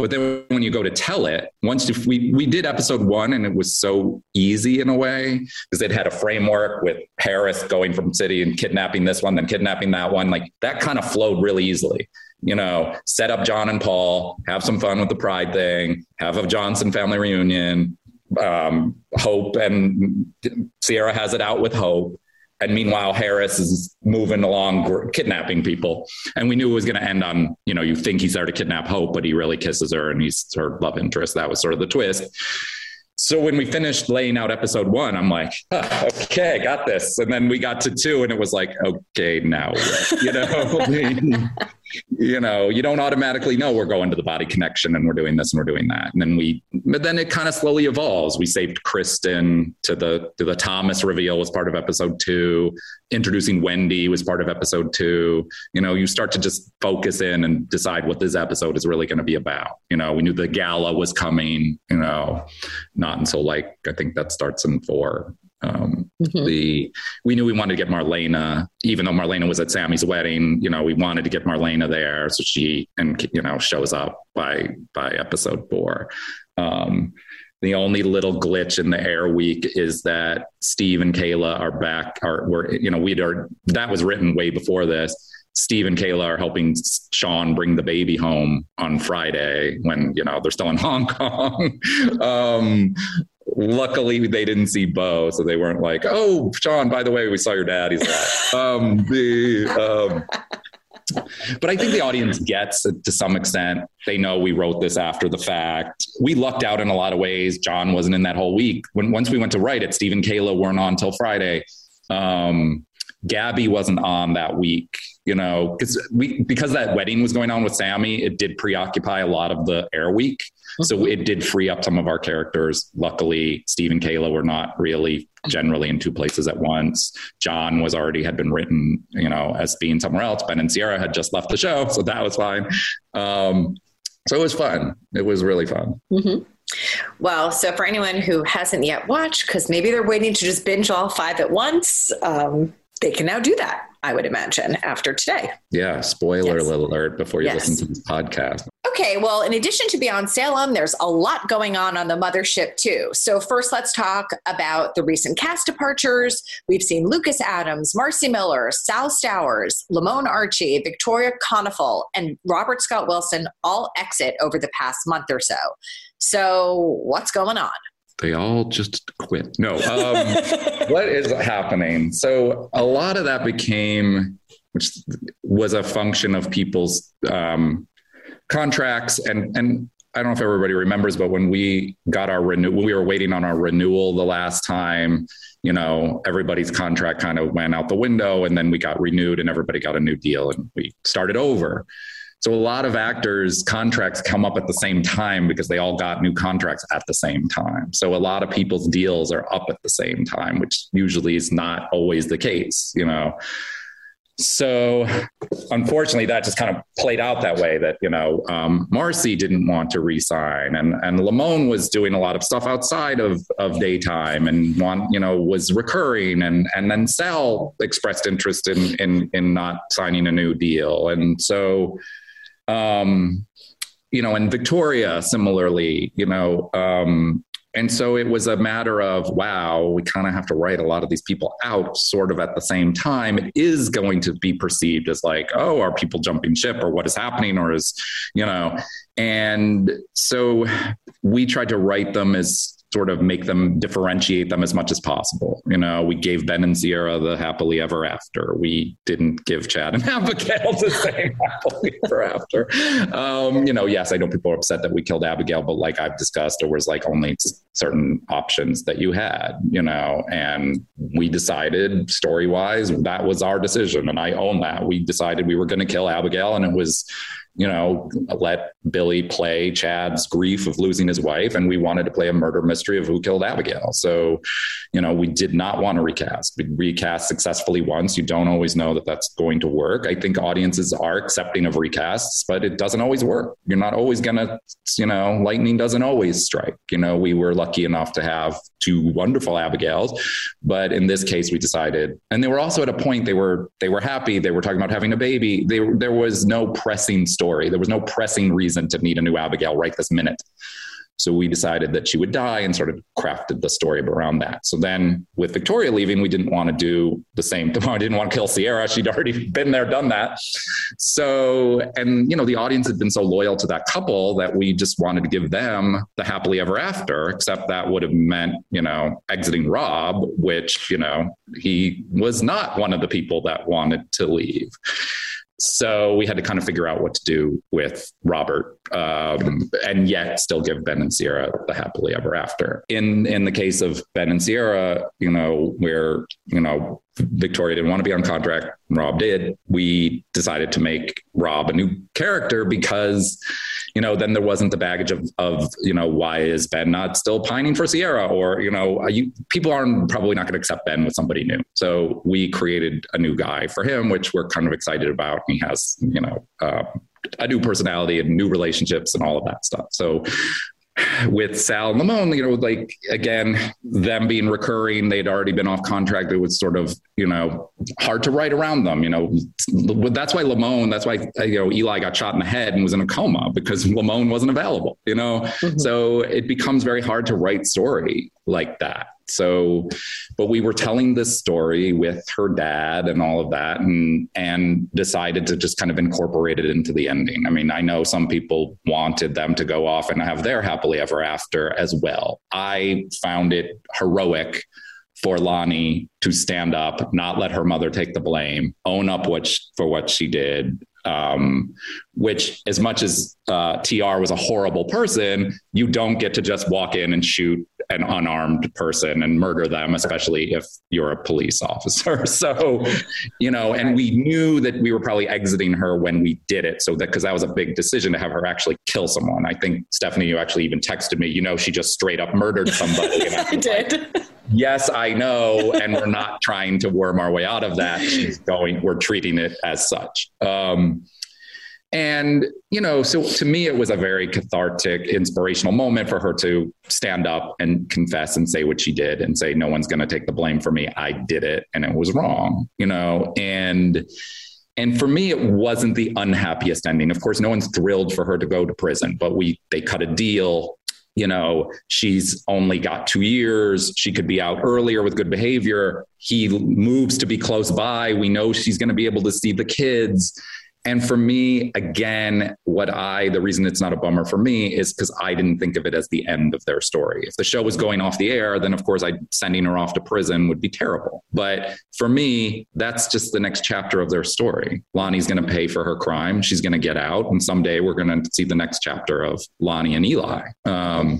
But then when you go to tell it, once you, we, we did episode one and it was so easy in a way because it had a framework with Harris going from city and kidnapping this one, then kidnapping that one. Like that kind of flowed really easily. You know, set up John and Paul, have some fun with the pride thing, have a Johnson family reunion, um, Hope and Sierra has it out with Hope. And meanwhile, Harris is moving along, kidnapping people. And we knew it was going to end on, you know, you think he's there to kidnap Hope, but he really kisses her and he's her love interest. That was sort of the twist. So when we finished laying out episode one, I'm like, oh, okay, got this. And then we got to two and it was like, okay, now, you know, you know, you don't automatically know we're going to the body connection and we're doing this and we're doing that. And then we, but then it kind of slowly evolves. We saved Kristen to the, to the Thomas reveal was part of episode two. Introducing Wendy was part of episode two. You know, you start to just focus in and decide what this episode is really going to be about. You know, we knew the gala was coming, you know, not until like, I think that starts in four. Um, mm-hmm. the, we knew we wanted to get Marlena, even though Marlena was at Sammy's wedding, you know, we wanted to get Marlena there. So she, and, you know, shows up by, by episode four. Um, The only little glitch in the air week is that Steve and Kayla are back, are, were, you know, we'd are, that was written way before this. Steve and Kayla are helping Sean bring the baby home on Friday when, you know, they're still in Hong Kong. um, luckily they didn't see Bo, so they weren't like, oh, Sean, by the way, we saw your dad. He's like, um, the, um, but I think the audience gets it to some extent. They know we wrote this after the fact. We lucked out in a lot of ways. John wasn't in that whole week. When once we went to write it, Steve and Kayla weren't on till Friday. Um, Gabby wasn't on that week, you know, because we because that wedding was going on with Sammy, it did preoccupy a lot of the air week. Mm-hmm. So it did free up some of our characters. Luckily, Steve and Kayla were not really generally in two places at once. John was already had been written, you know, as being somewhere else. Ben and Sierra had just left the show, so that was fine. Um, so it was fun. It was really fun. Mm-hmm. Well, so for anyone who hasn't yet watched, because maybe they're waiting to just binge all five at once, um, they can now do that, I would imagine, after today. Yeah, spoiler yes. alert before you yes. listen to this podcast. Okay, well, in addition to Beyond Salem, there's a lot going on on the mothership too. So first, let's talk about the recent cast departures. We've seen Lucas Adams, Marcy Miller, Sal Stowers, Lamone Archie, Victoria Konefal, and Robert Scott Wilson all exit over the past month or so. So what's going on? They all just quit. No, um, what is happening? So a lot of that became, which was a function of people's um, contracts. And, and I don't know if everybody remembers, but when we got our renewal, when we were waiting on our renewal the last time, you know, everybody's contract kind of went out the window and then we got renewed and everybody got a new deal and we started over. So a lot of actors' contracts come up at the same time because they all got new contracts at the same time. So a lot of people's deals are up at the same time, which usually is not always the case, you know. So unfortunately, that just kind of played out that way that, you know, um, Marcy didn't want to re-sign and, and Lamone was doing a lot of stuff outside of, of daytime and want, you know, was recurring. And, and then Sal expressed interest in, in, in not signing a new deal. And so, um, you know, and Victoria similarly, you know, um, and so it was a matter of, wow, we kind of have to write a lot of these people out sort of at the same time. It is going to be perceived as like, oh, are people jumping ship or what is happening or is, you know, and so we tried to write them as sort of make them differentiate them as much as possible. You know, we gave Ben and Sierra the happily ever after. We didn't give Chad and Abigail the same happily ever after. Um, you know, yes, I know people are upset that we killed Abigail, but like I've discussed, there was like only certain options that you had, you know, and we decided story wise, that was our decision. And I own that. We decided we were going to kill Abigail and it was, you know, let Billy play Chad's grief of losing his wife. And we wanted to play a murder mystery of who killed Abigail. So, you know, we did not want to recast. We recast successfully once. You don't always know that that's going to work. I think audiences are accepting of recasts, but it doesn't always work. You're not always going to, you know, lightning doesn't always strike. You know, we were lucky enough to have two wonderful Abigails, but in this case we decided, and they were also at a point they were, they were happy. They were talking about having a baby. They, there was no pressing story story. There was no pressing reason to need a new Abigail right this minute. So we decided that she would die and sort of crafted the story around that. So then with Victoria leaving, we didn't want to do the same thing. I didn't want to kill Sierra. She'd already been there, done that. So, and, you know, the audience had been so loyal to that couple that we just wanted to give them the happily ever after, except that would have meant, you know, exiting Rob, which, you know, he was not one of the people that wanted to leave. So we had to kind of figure out what to do with Robert, um, and yet still give Ben and Sierra the happily ever after. In in the case of Ben and Sierra, you know, where, you know, Victoria didn't want to be on contract, Rob did. We decided to make Rob a new character because, you know, then there wasn't the baggage of, of, you know, why is Ben not still pining for Sierra? Or, you know, you, people aren't probably not going to accept Ben with somebody new. So we created a new guy for him, which we're kind of excited about. He has, you know, uh, a new personality and new relationships and all of that stuff. So with Sal and Lamone, you know, like, again, them being recurring, they'd already been off contract. It was sort of, you know, hard to write around them, you know. That's why Lamone, that's why, you know, Eli got shot in the head and was in a coma, because Lamone wasn't available, you know. Mm-hmm. So it becomes very hard to write story like that. So, but we were telling this story with her dad and all of that, and and decided to just kind of incorporate it into the ending. I mean, I know some people wanted them to go off and have their happily ever after as well. I found it heroic for Lonnie to stand up, not let her mother take the blame, own up what she, for what she did. Um, which, as much as uh, T R was a horrible person, you don't get to just walk in and shoot an unarmed person and murder them, especially if you're a police officer. So, you know, and we knew that we were probably exiting her when we did it. So that, because that was a big decision to have her actually kill someone. I think, Stephanie, you actually even texted me, you know, she just straight up murdered somebody. And I, I did. Like, yes, I know. And we're not trying to worm our way out of that. She's going, we're treating it as such. Um, And, you know, so to me, it was a very cathartic, inspirational moment for her to stand up and confess and say what she did and say, no one's going to take the blame for me. I did it and it was wrong, you know, and and for me, it wasn't the unhappiest ending. Of course, no one's thrilled for her to go to prison, but we they cut a deal. You know, she's only got two years. She could be out earlier with good behavior. He moves to be close by. We know she's going to be able to see the kids. And for me, again, what I, the reason it's not a bummer for me is because I didn't think of it as the end of their story. If the show was going off the air, then of course I sending her off to prison would be terrible. But for me, that's just the next chapter of their story. Lonnie's going to pay for her crime. She's going to get out. And someday we're going to see the next chapter of Lonnie and Eli. Um,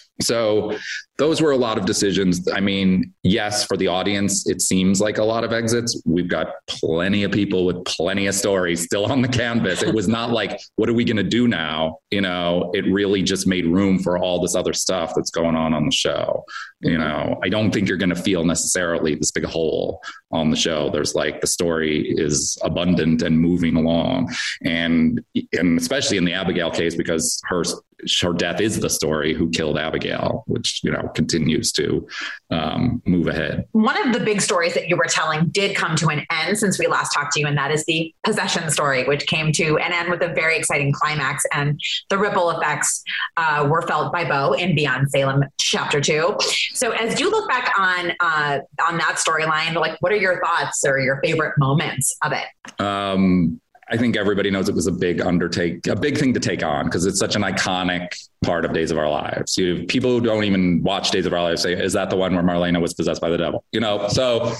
So those were a lot of decisions. I mean, yes, for the audience, it seems like a lot of exits. We've got plenty of people with plenty of stories still on the canvas. It was not like, what are we going to do now? You know, it really just made room for all this other stuff that's going on on the show. You know, I don't think you're going to feel necessarily this big hole on the show. There's like, the story is abundant and moving along. And, and especially in the Abigail case, because her her death is the story who killed Abigail, which, you know, continues to um, move ahead. One of the big stories that you were telling did come to an end since we last talked to you, and that is the possession story, which came to an end with a very exciting climax. And the ripple effects uh, were felt by Bo in Beyond Salem Chapter Two. So as you look back on uh, on that storyline, like, what are your thoughts or your favorite moments of it? Um, I think everybody knows it was a big undertake, a big thing to take on, because it's such an iconic part of Days of Our Lives. You people who don't even watch Days of Our Lives say, is that the one where Marlena was possessed by the devil? You know, so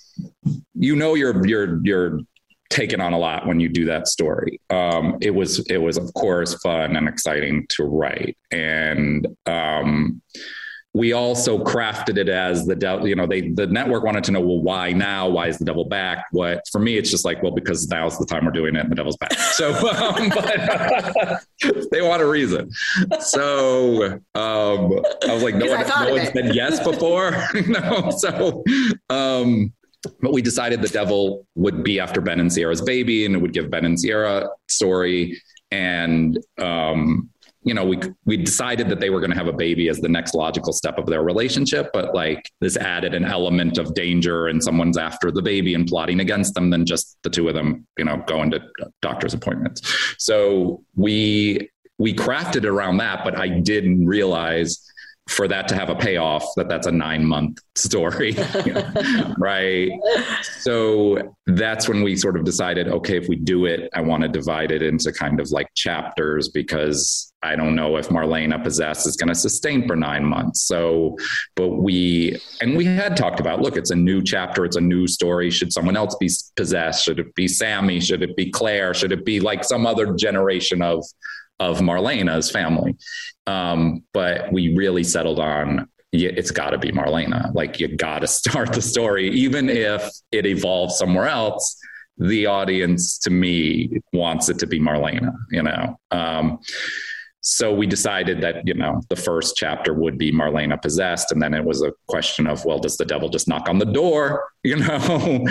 you know you're you're you're taking on a lot when you do that story. Um, it was it was of course fun and exciting to write, and um, we also crafted it as the devil. You know, they the network wanted to know, well, why now? Why is the devil back? What for me, it's just like, well, because now's the time we're doing it, and the devil's back. So, um, but uh, they want a reason. So um, I was like, no one, no one said yes before. No, so. Um, But we decided the devil would be after Ben and Sierra's baby, and it would give Ben and Sierra story. And, um, you know, we we decided that they were going to have a baby as the next logical step of their relationship. But like, this added an element of danger, and someone's after the baby and plotting against them than just the two of them, you know, going to doctor's appointments. So we, we crafted around that, but I didn't realize for that to have a payoff, that that's a nine month story. Right. So that's when we sort of decided, okay, if we do it, I want to divide it into kind of like chapters, because I don't know if Marlena Possessed is going to sustain for nine months. So, but we, and we had talked about, look, it's a new chapter. It's a new story. Should someone else be possessed? Should it be Sammy? Should it be Claire? Should it be like some other generation of, of Marlena's family? Um, but we really settled on, yeah, it's got to be Marlena. Like, you got to start the story, even if it evolves somewhere else. The audience, to me, wants it to be Marlena, you know? Um, so we decided that, you know, the first chapter would be Marlena Possessed. And then it was a question of, well, does the devil just knock on the door, you know?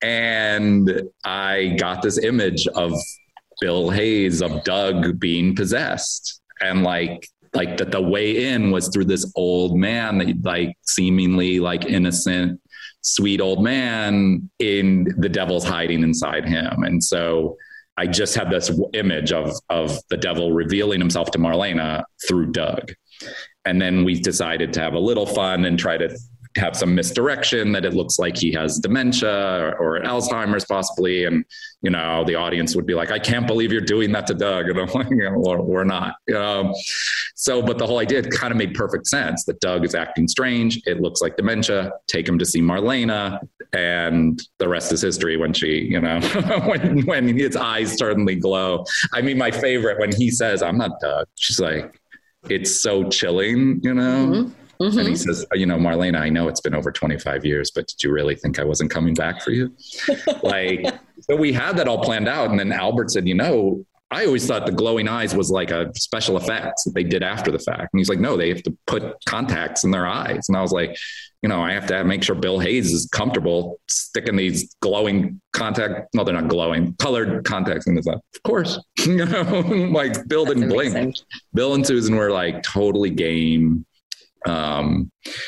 And I got this image of Bill Hayes, of Doug being possessed, and like, like that the way in was through this old man, that like seemingly like innocent, sweet old man, in the devil's hiding inside him. And so I just had this image of, of the devil revealing himself to Marlena through Doug. And then we decided to have a little fun and try to have some misdirection, that it looks like he has dementia or, or Alzheimer's possibly. And, you know, the audience would be like, I can't believe you're doing that to Doug. And I'm like, you know, we're, we're not. Um, so, but the whole idea kind of made perfect sense, that Doug is acting strange. It looks like dementia. Take him to see Marlena. And the rest is history when she, you know, when, when his eyes suddenly glow. I mean, my favorite, when he says, I'm not Doug, she's like, it's so chilling, you know? Mm-hmm. Mm-hmm. And he says, you know, Marlena, I know it's been over twenty-five years, but did you really think I wasn't coming back for you? Like, so we had that all planned out. And then Albert said, you know, I always thought the glowing eyes was like a special effect that they did after the fact. And he's like, no, they have to put contacts in their eyes. And I was like, you know, I have to make sure Bill Hayes is comfortable sticking these glowing contact. No, they're not glowing, colored contacts in his eye. Of course, you know, like Bill didn't blink. Bill and Susan were like totally game. Um,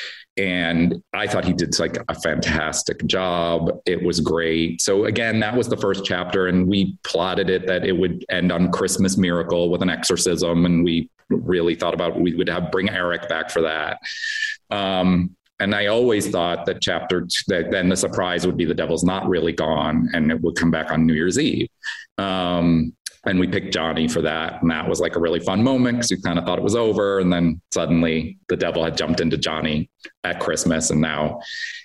and I thought he did like a fantastic job. It was great. So again, that was the first chapter, and we plotted it that it would end on Christmas Miracle with an exorcism. And we really thought about, we would have bring Eric back for that. Um, and I always thought that chapter two, that then the surprise would be the devil's not really gone, and it would come back on New Year's Eve. Um, And we picked Johnny for that. And that was like a really fun moment, because we kind of thought it was over. And then suddenly the devil had jumped into Johnny at Christmas. And now,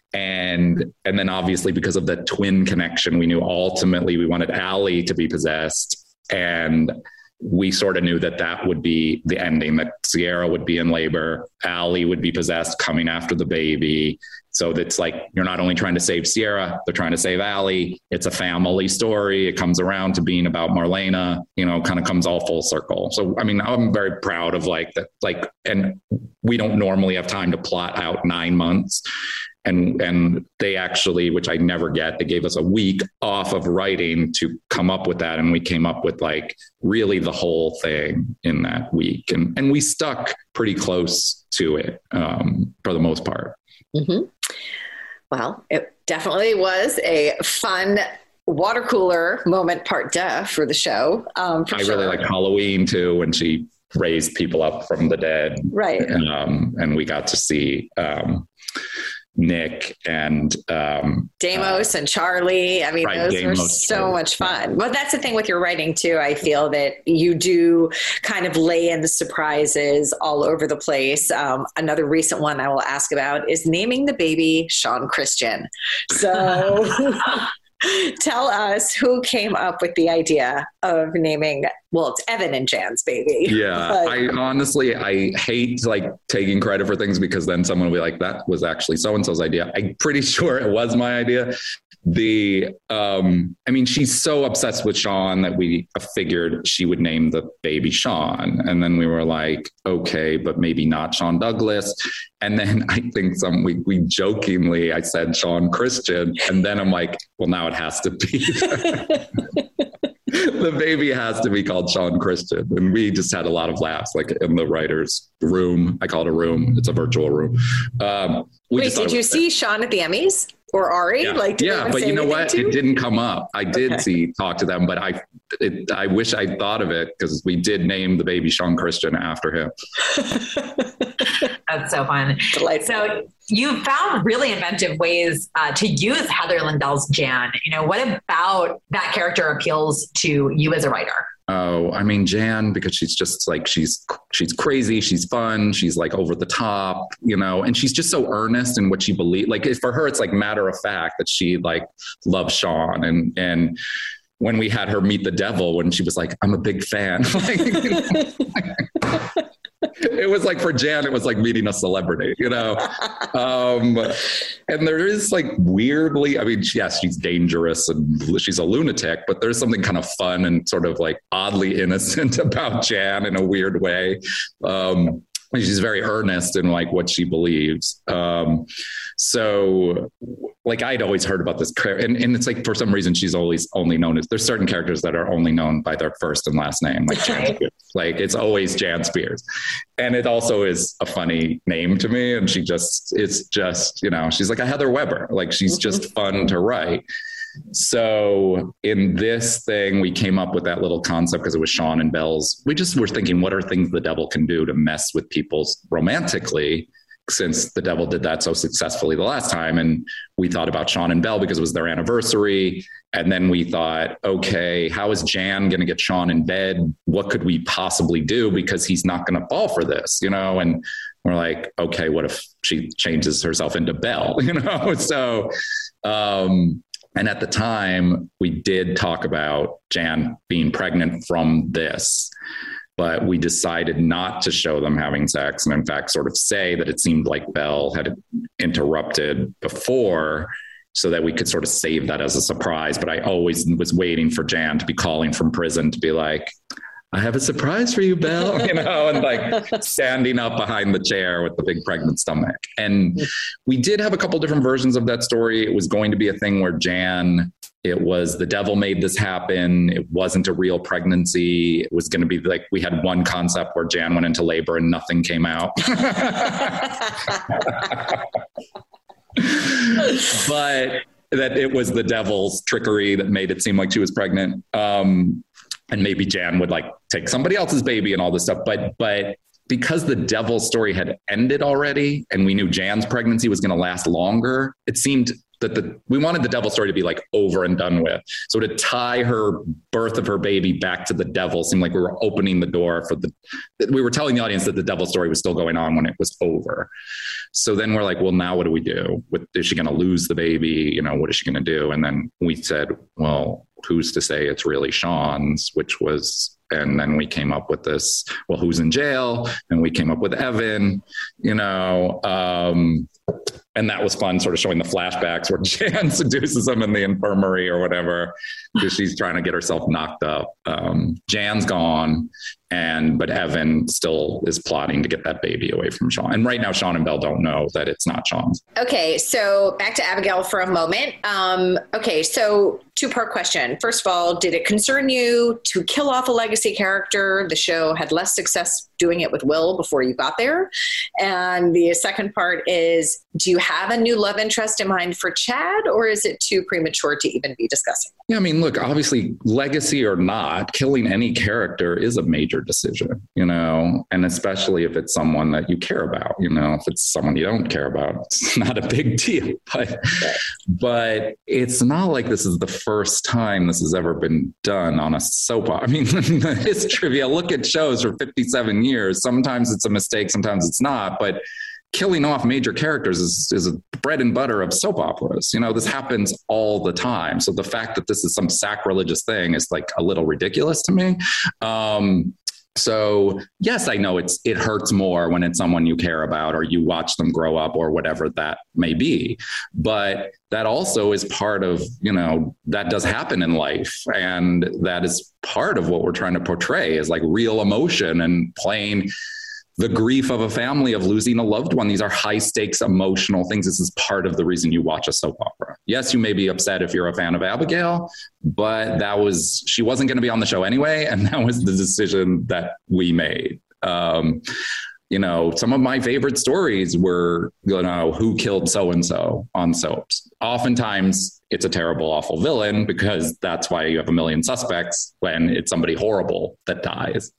and, and then obviously because of the twin connection, we knew ultimately we wanted Allie to be possessed. And we sort of knew that that would be the ending, that Sierra would be in labor, Allie would be possessed coming after the baby. So that's like, you're not only trying to save Sierra, they're trying to save Allie. It's a family story. It comes around to being about Marlena, you know, kind of comes all full circle. So, I mean, I'm very proud of like that, like, and we don't normally have time to plot out nine months. And, and they actually, which I never get, they gave us a week off of writing to come up with that. And we came up with like really the whole thing in that week. And, and we stuck pretty close to it um, for the most part. Mm-hmm. Well, it definitely was a fun water cooler moment, part duh, for the show. Um, for I sure. really like Halloween too, when she raised people up from the dead. Right. Um, and we got to see um, Nick and um, Deimos uh, and Charlie. I mean, right, those Deimos, were so Charlie. much fun. Well, that's the thing with your writing too. I feel that you do kind of lay in the surprises all over the place. Um, another recent one I will ask about is naming the baby Sean Christian. So tell us who came up with the idea of naming, well, it's Evan and Jan's baby. Yeah. But I honestly, I hate like taking credit for things, because then someone will be like, that was actually so-and-so's idea. I'm pretty sure it was my idea. The, um, I mean, she's so obsessed with Sean that we figured she would name the baby Sean. And then we were like, okay, but maybe not Sean Douglas. And then I think some, we, we jokingly, I said Sean Christian. And then I'm like, well, now it has to be, the baby has to be called Sean Christian. And we just had a lot of laughs, like in the writers room. I call it a room. It's a virtual room. Um, we Wait, did you see it. Sean at the Emmys or Ari? Yeah, like, did yeah but you know what? To? It didn't come up. I did okay. see, talk to them, but I, it, I wish I thought of it because we did name the baby Sean Christian after him. That's so fun. Delightful. So you found really inventive ways uh, to use Heather Lindell's Jan. You know, what about that character appeals to you as a writer? Oh, I mean, Jan, because she's just like, she's, she's crazy. She's fun. She's like over the top, you know, and she's just so earnest in what she believes. Like for her, it's like matter of fact that she like loves Sean. And, and when we had her meet the devil, when she was like, I'm a big fan. It was like for Jan, it was like meeting a celebrity, you know? Um, and there is like weirdly, I mean, yes, she's dangerous and she's a lunatic, but there's something kind of fun and sort of like oddly innocent about Jan in a weird way. Um, she's very earnest in like what she believes. Um, so like I'd always heard about this and, and it's like, for some reason, she's always only known as there's certain characters that are only known by their first and last name. Like, Jan Spears. Like it's always Jan Spears. And it also is a funny name to me. And she just, it's just, you know, she's like a Heather Weber, like she's just fun to write. So in this thing, we came up with that little concept because it was Sean and Belle's. We just were thinking, what are things the devil can do to mess with people romantically, since the devil did that so successfully the last time. And we thought about Sean and Belle because it was their anniversary. And then we thought, okay, how is Jan going to get Sean in bed? What could we possibly do? Because he's not going to fall for this, you know? And we're like, okay, what if she changes herself into Belle, you know? So, um, and at the time we did talk about Jan being pregnant from this, but we decided not to show them having sex. And in fact, sort of say that it seemed like Belle had interrupted before so that we could sort of save that as a surprise. But I always was waiting for Jan to be calling from prison to be like, I have a surprise for you, Belle, you know, and like standing up behind the chair with the big pregnant stomach. And we did have a couple different versions of that story. It was going to be a thing where Jan, it was the devil made this happen. It wasn't a real pregnancy. It was going to be like, we had one concept where Jan went into labor and nothing came out. But that it was the devil's trickery that made it seem like she was pregnant. Um, and maybe Jan would like take somebody else's baby and all this stuff. But, but because the devil story had ended already and we knew Jan's pregnancy was going to last longer, it seemed that the, we wanted the devil story to be like over and done with. So to tie her birth of her baby back to the devil seemed like we were opening the door for the, we were telling the audience that the devil story was still going on when it was over. So then we're like, well, now what do we do? What, is she going to lose the baby? You know, what is she going to do? And then we said, well, who's to say it's really Sean's, which was, and then we came up with this, well, who's in jail? And we came up with Evan, you know, um, and that was fun, sort of showing the flashbacks where Jan seduces him in the infirmary or whatever, because she's trying to get herself knocked up. Um, Jan's gone, and but Evan still is plotting to get that baby away from Sean. And right now, Sean and Belle don't know that it's not Sean's. Okay, so back to Abigail for a moment. Um, okay, so two-part question. First of all, did it concern you to kill off a legacy character? The show had less success doing it with Will before you got there. And the second part is, do you have a new love interest in mind for Chad, or is it too premature to even be discussing? Yeah, I mean, look, obviously, legacy or not, killing any character is a major decision, you know, and especially if it's someone that you care about, you know, if it's someone you don't care about, it's not a big deal. But, but it's not like this is the first time this has ever been done on a soap opera. I mean, the history, if you look at shows for fifty-seven years, sometimes it's a mistake, sometimes it's not, but killing off major characters is, is a bread and butter of soap operas. You know, this happens all the time. So the fact that this is some sacrilegious thing is like a little ridiculous to me. Um, so yes, I know it's, it hurts more when it's someone you care about or you watch them grow up or whatever that may be. But that also is part of, you know, that does happen in life. And that is part of what we're trying to portray is like real emotion and playing the grief of a family of losing a loved one. These are high stakes emotional things. This is part of the reason you watch a soap opera. Yes, you may be upset if you're a fan of Abigail, but that was, she wasn't going to be on the show anyway. And that was the decision that we made. Um, you know, some of my favorite stories were, you know, who killed so-and-so on soaps. Oftentimes it's a terrible, awful villain because that's why you have a million suspects when it's somebody horrible that dies.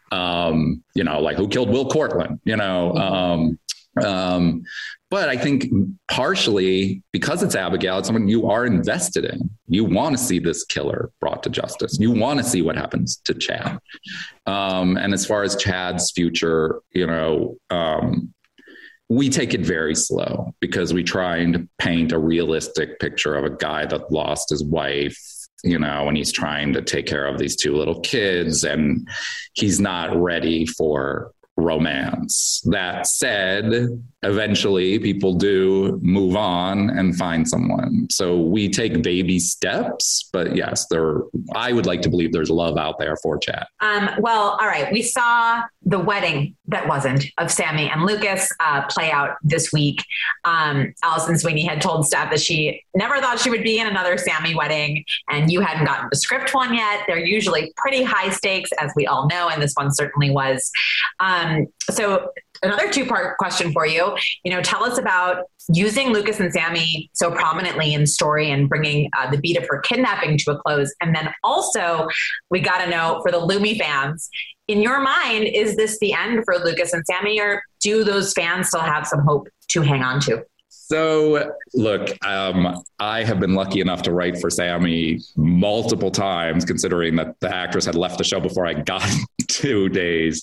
Um, you know, like who killed Will Cortland, you know, um, um, but I think partially because it's Abigail, it's someone you are invested in. You want to see this killer brought to justice. You want to see what happens to Chad. Um, and as far as Chad's future, you know, um, we take it very slow because we try and paint a realistic picture of a guy that lost his wife, you know, and he's trying to take care of these two little kids and he's not ready for romance. That said, eventually people do move on and find someone. So we take baby steps, but yes, there, I would like to believe there's love out there for Chad. Um, well, all right. We saw the wedding that wasn't of Sammy and Lucas uh, play out this week. Um, Alison Sweeney had told Steph that she never thought she would be in another Sammy wedding, and you hadn't gotten the script one yet. They're usually pretty high stakes, as we all know, and this one certainly was. Um, so another two-part question for you, you know, tell us about using Lucas and Sammy so prominently in the story and bringing uh, the beat of her kidnapping to a close. And then also we got to know for the Lumi fans, in your mind, is this the end for Lucas and Sammy, or do those fans still have some hope to hang on to? So look, um, I have been lucky enough to write for Sammy multiple times, considering that the actress had left the show before I got two days.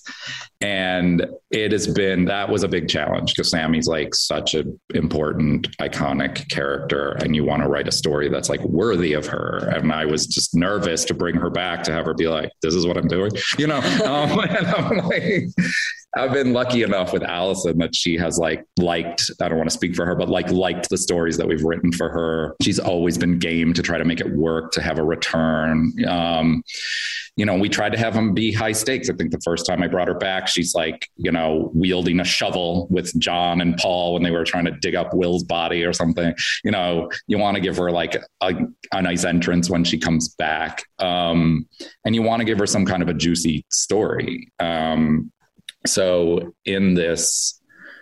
And it has been, that was a big challenge because Sammy's like such an important, iconic character. And you want to write a story that's like worthy of her. And I was just nervous to bring her back, to have her be like, this is what I'm doing, you know? um, and I'm like, I've been lucky enough with Alison that she has like liked, I don't want to speak for her, but like liked the stories that we've written for her. She's always been game to try to make it work, to have a return. Um, you know, we tried to have them be high stakes. I think the first time I brought her back, she's like, you know, wielding a shovel with John and Paul when they were trying to dig up Will's body or something. You know, you want to give her like a, a nice entrance when she comes back. Um, and you want to give her some kind of a juicy story. Um, So in this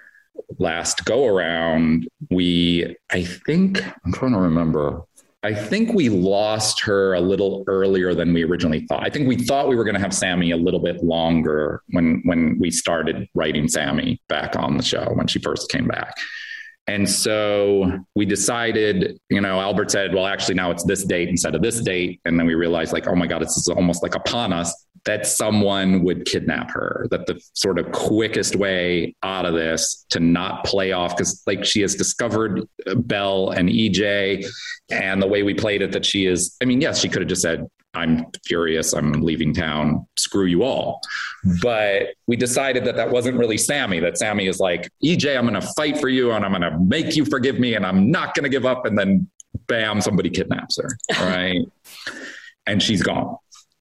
last go around, we, I think, I'm trying to remember, I think we lost her a little earlier than we originally thought. I think we thought we were going to have Sammy a little bit longer when, when we started writing Sammy back on the show, when she first came back. And so we decided, you know, Albert said, well, actually now it's this date instead of this date. And then we realized like, oh my God, it's almost like upon us that someone would kidnap her, that the sort of quickest way out of this to not play off, because like she has discovered Belle and E J, and the way we played it, that she is, I mean, yes, she could have just said, I'm furious, I'm leaving town, screw you all. But we decided that that wasn't really Sammy, that Sammy is like, E J, I'm going to fight for you and I'm going to make you forgive me and I'm not going to give up. And then bam, somebody kidnaps her. Right. And she's gone.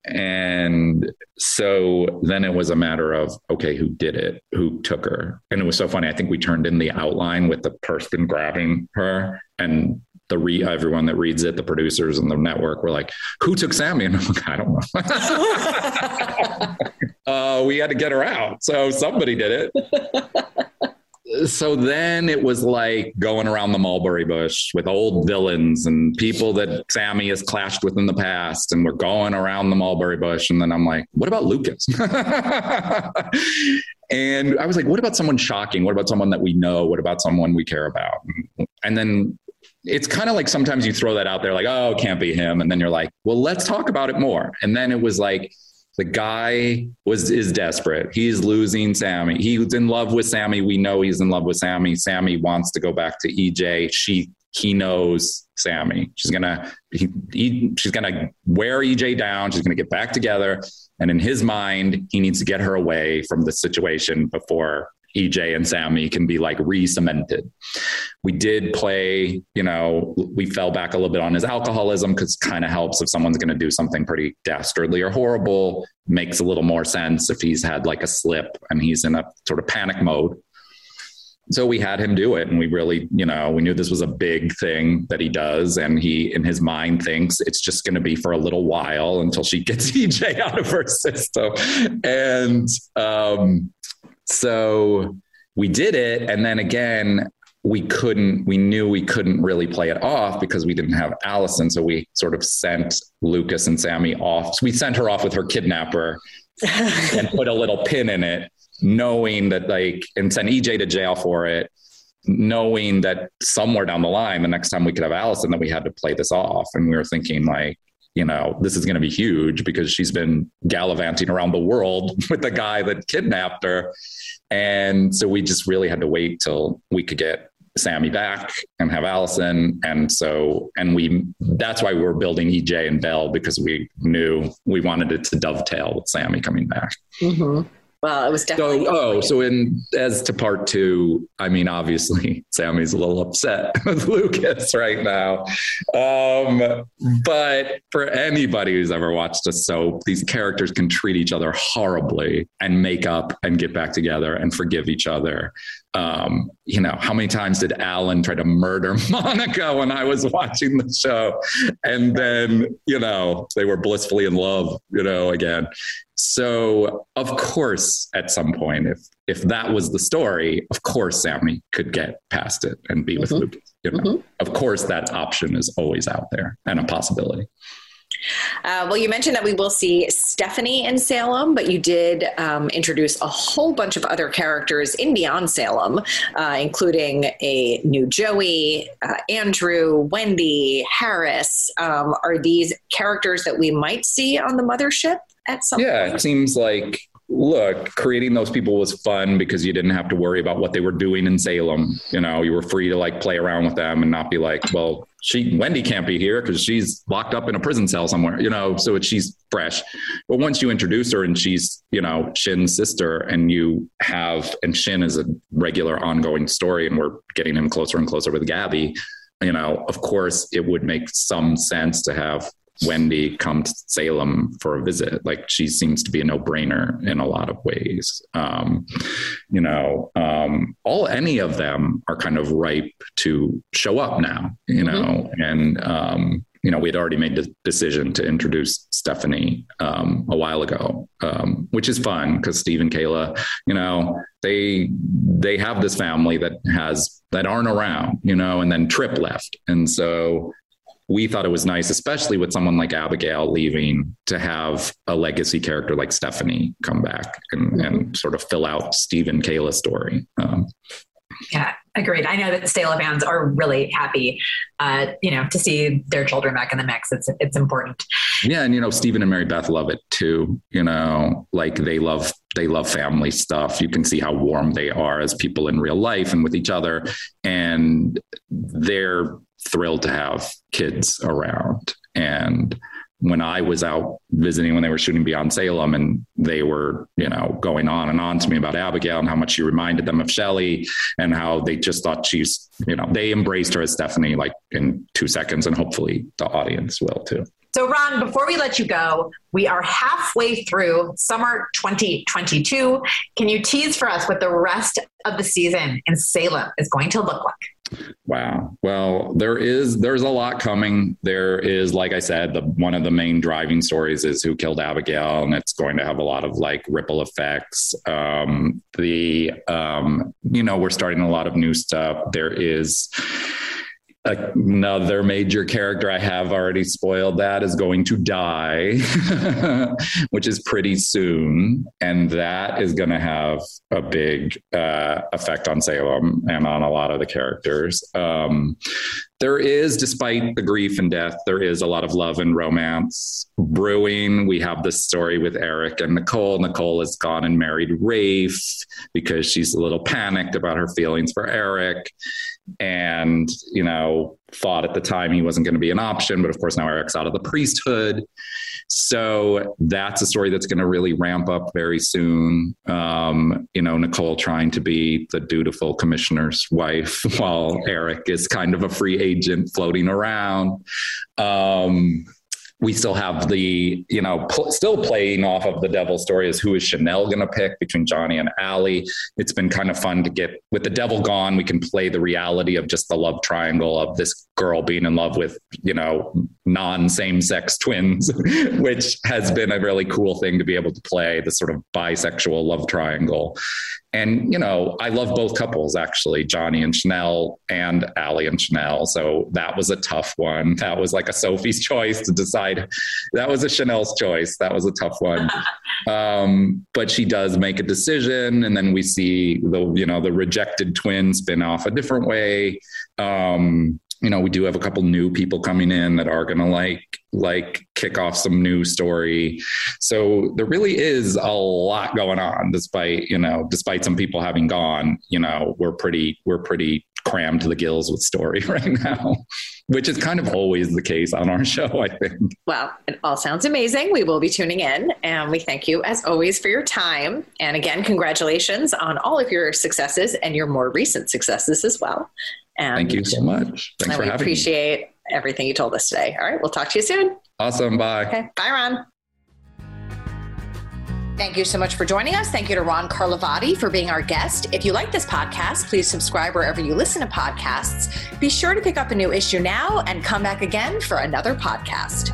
And so then it was a matter of, okay, who did it? Who took her? And it was so funny. I think we turned in the outline with the person grabbing her, and the re everyone that reads it, the producers and the network were like, who took Sammy? And I'm like, I don't know. uh, we had to get her out. So somebody did it. So then it was like going around the mulberry bush with old villains and people that Sammy has clashed with in the past. And we're going around the mulberry bush. And then I'm like, what about Lucas? And I was like, what about someone shocking? What about someone that we know? What about someone we care about? And then it's kind of like sometimes you throw that out there like, oh, it can't be him. And then you're like, well, let's talk about it more. And then it was like, the guy was is desperate. He's losing Sammy. He's in love with Sammy. We know he's in love with Sammy. Sammy wants to go back to E J. She he knows Sammy. She's gonna he, he, she's gonna wear E J down. She's gonna get back together. And in his mind, he needs to get her away from the situation before E J and Sammy can be like re-cemented. We did play, you know, we fell back a little bit on his alcoholism because it kind of helps if someone's going to do something pretty dastardly or horrible. Makes a little more sense if he's had like a slip and he's in a sort of panic mode. So we had him do it. And we really, you know, we knew this was a big thing that he does. And he, in his mind, thinks it's just going to be for a little while until she gets E J out of her system. And, um, so we did it. And then again, we couldn't, we knew we couldn't really play it off because we didn't have Allison. So we sort of sent Lucas and Sammy off. So we sent her off with her kidnapper and put a little pin in it, knowing that like, and sent E J to jail for it, knowing that somewhere down the line, the next time we could have Allison, that we had to play this off. And we were thinking like, you know, this is going to be huge because she's been gallivanting around the world with the guy that kidnapped her. And so we just really had to wait till we could get Sammy back and have Allison. And so, and we, that's why we were building E J and Belle, because we knew we wanted it to dovetail with Sammy coming back. Mm-hmm. Well, it was definitely. So, oh, so in as to part two, I mean, obviously Sammy's a little upset with Lucas right now. Um, but for anybody who's ever watched a soap, these characters can treat each other horribly and make up and get back together and forgive each other. Um, you know, how many times did Alan try to murder Monica when I was watching the show? And then, you know, they were blissfully in love, you know, again. So of course, at some point, if if that was the story, of course, Sammy could get past it and be with mm-hmm. Lucas. You know, mm-hmm. Of course, that option is always out there and a possibility. Uh, well, you mentioned that we will see Stephanie in Salem, but you did um, introduce a whole bunch of other characters in Beyond Salem, uh, including a new Joey, uh, Andrew, Wendy, Harris. Um, are these characters that we might see on the mothership at some yeah, point? Yeah, it seems like, look, creating those people was fun because you didn't have to worry about what they were doing in Salem. You know, you were free to like play around with them and not be like, well, she, Wendy can't be here because she's locked up in a prison cell somewhere, you know, so it, she's fresh. But once you introduce her and she's, you know, Shin's sister, and you have, and Shin is a regular ongoing story, and we're getting him closer and closer with Gabby, you know, of course it would make some sense to have Wendy come to Salem for a visit. Like, she seems to be a no-brainer in a lot of ways. Um, you know, um, all, any of them are kind of ripe to show up now, you know, mm-hmm. and, um, you know, we had already made the decision to introduce Stephanie um, a while ago, um, which is fun because Steve and Kayla, you know, they, they have this family that has, that aren't around, you know, and then Trip left. And so we thought it was nice, especially with someone like Abigail leaving, to have a legacy character like Stephanie come back and, mm-hmm. and sort of fill out Steve and Kayla's story. Um, yeah, agreed. I know that Stella fans are really happy, uh, you know, to see their children back in the mix. It's it's important. Yeah, and you know, Stephen and Mary Beth love it too. You know, like they love they love family stuff. You can see how warm they are as people in real life and with each other, and they're thrilled to have kids around. And when I was out visiting, when they were shooting Beyond Salem, and they were, you know, going on and on to me about Abigail and how much she reminded them of Shelley, and how they just thought she's, you know, they embraced her as Stephanie like in two seconds, and hopefully the audience will too. So Ron, before we let you go, we are halfway through summer twenty twenty-two. Can you tease for us what the rest of the season in Salem is going to look like? Wow. Well, there is, there's a lot coming. There is, like I said, the, one of the main driving stories is Who Killed Abigail, and it's going to have a lot of like ripple effects. Um, the, um, you know, we're starting a lot of new stuff. There is another major character, I have already spoiled that, is going to die, which is pretty soon. And that is going to have a big uh, effect on Salem and on a lot of the characters. Um, there is, despite the grief and death, there is a lot of love and romance brewing. We have this story with Eric and Nicole. Nicole has gone and married Rafe because she's a little panicked about her feelings for Eric, and, you know, thought at the time he wasn't going to be an option. But of course, now Eric's out of the priesthood. So that's a story that's going to really ramp up very soon. Um, you know, Nicole trying to be the dutiful commissioner's wife while Eric is kind of a free agent floating around. Um, we still have the, you know, pl- still playing off of the devil story is who is Chanel going to pick between Johnny and Allie. It's been kind of fun to get, with the devil gone, we can play the reality of just the love triangle of this girl being in love with, you know, non same sex twins, which has been a really cool thing to be able to play, the sort of bisexual love triangle. and, you know, I love both couples, actually, Johnny and Chanel and Allie and Chanel. So that was a tough one. That was like a Sophie's choice to decide. That was a Chanel's choice. That was a tough one. um, but she does make a decision. And then we see the, you know, the rejected twin spin off a different way. Um, you know, we do have a couple new people coming in that are going to like, like kick off some new story. So there really is a lot going on, despite, you know, despite some people having gone, you know, we're pretty, we're pretty crammed to the gills with story right now, which is kind of always the case on our show, I think. Well, it all sounds amazing. We will be tuning in, and we thank you as always for your time. And again, congratulations on all of your successes and your more recent successes as well. And thank you so much. Thanks for having me. We appreciate everything you told us today. All right. We'll talk to you soon. Awesome. Bye. Okay. Bye, Ron. Thank you so much for joining us. Thank you to Ron Carlivati for being our guest. If you like this podcast, please subscribe wherever you listen to podcasts. Be sure to pick up a new issue now and come back again for another podcast.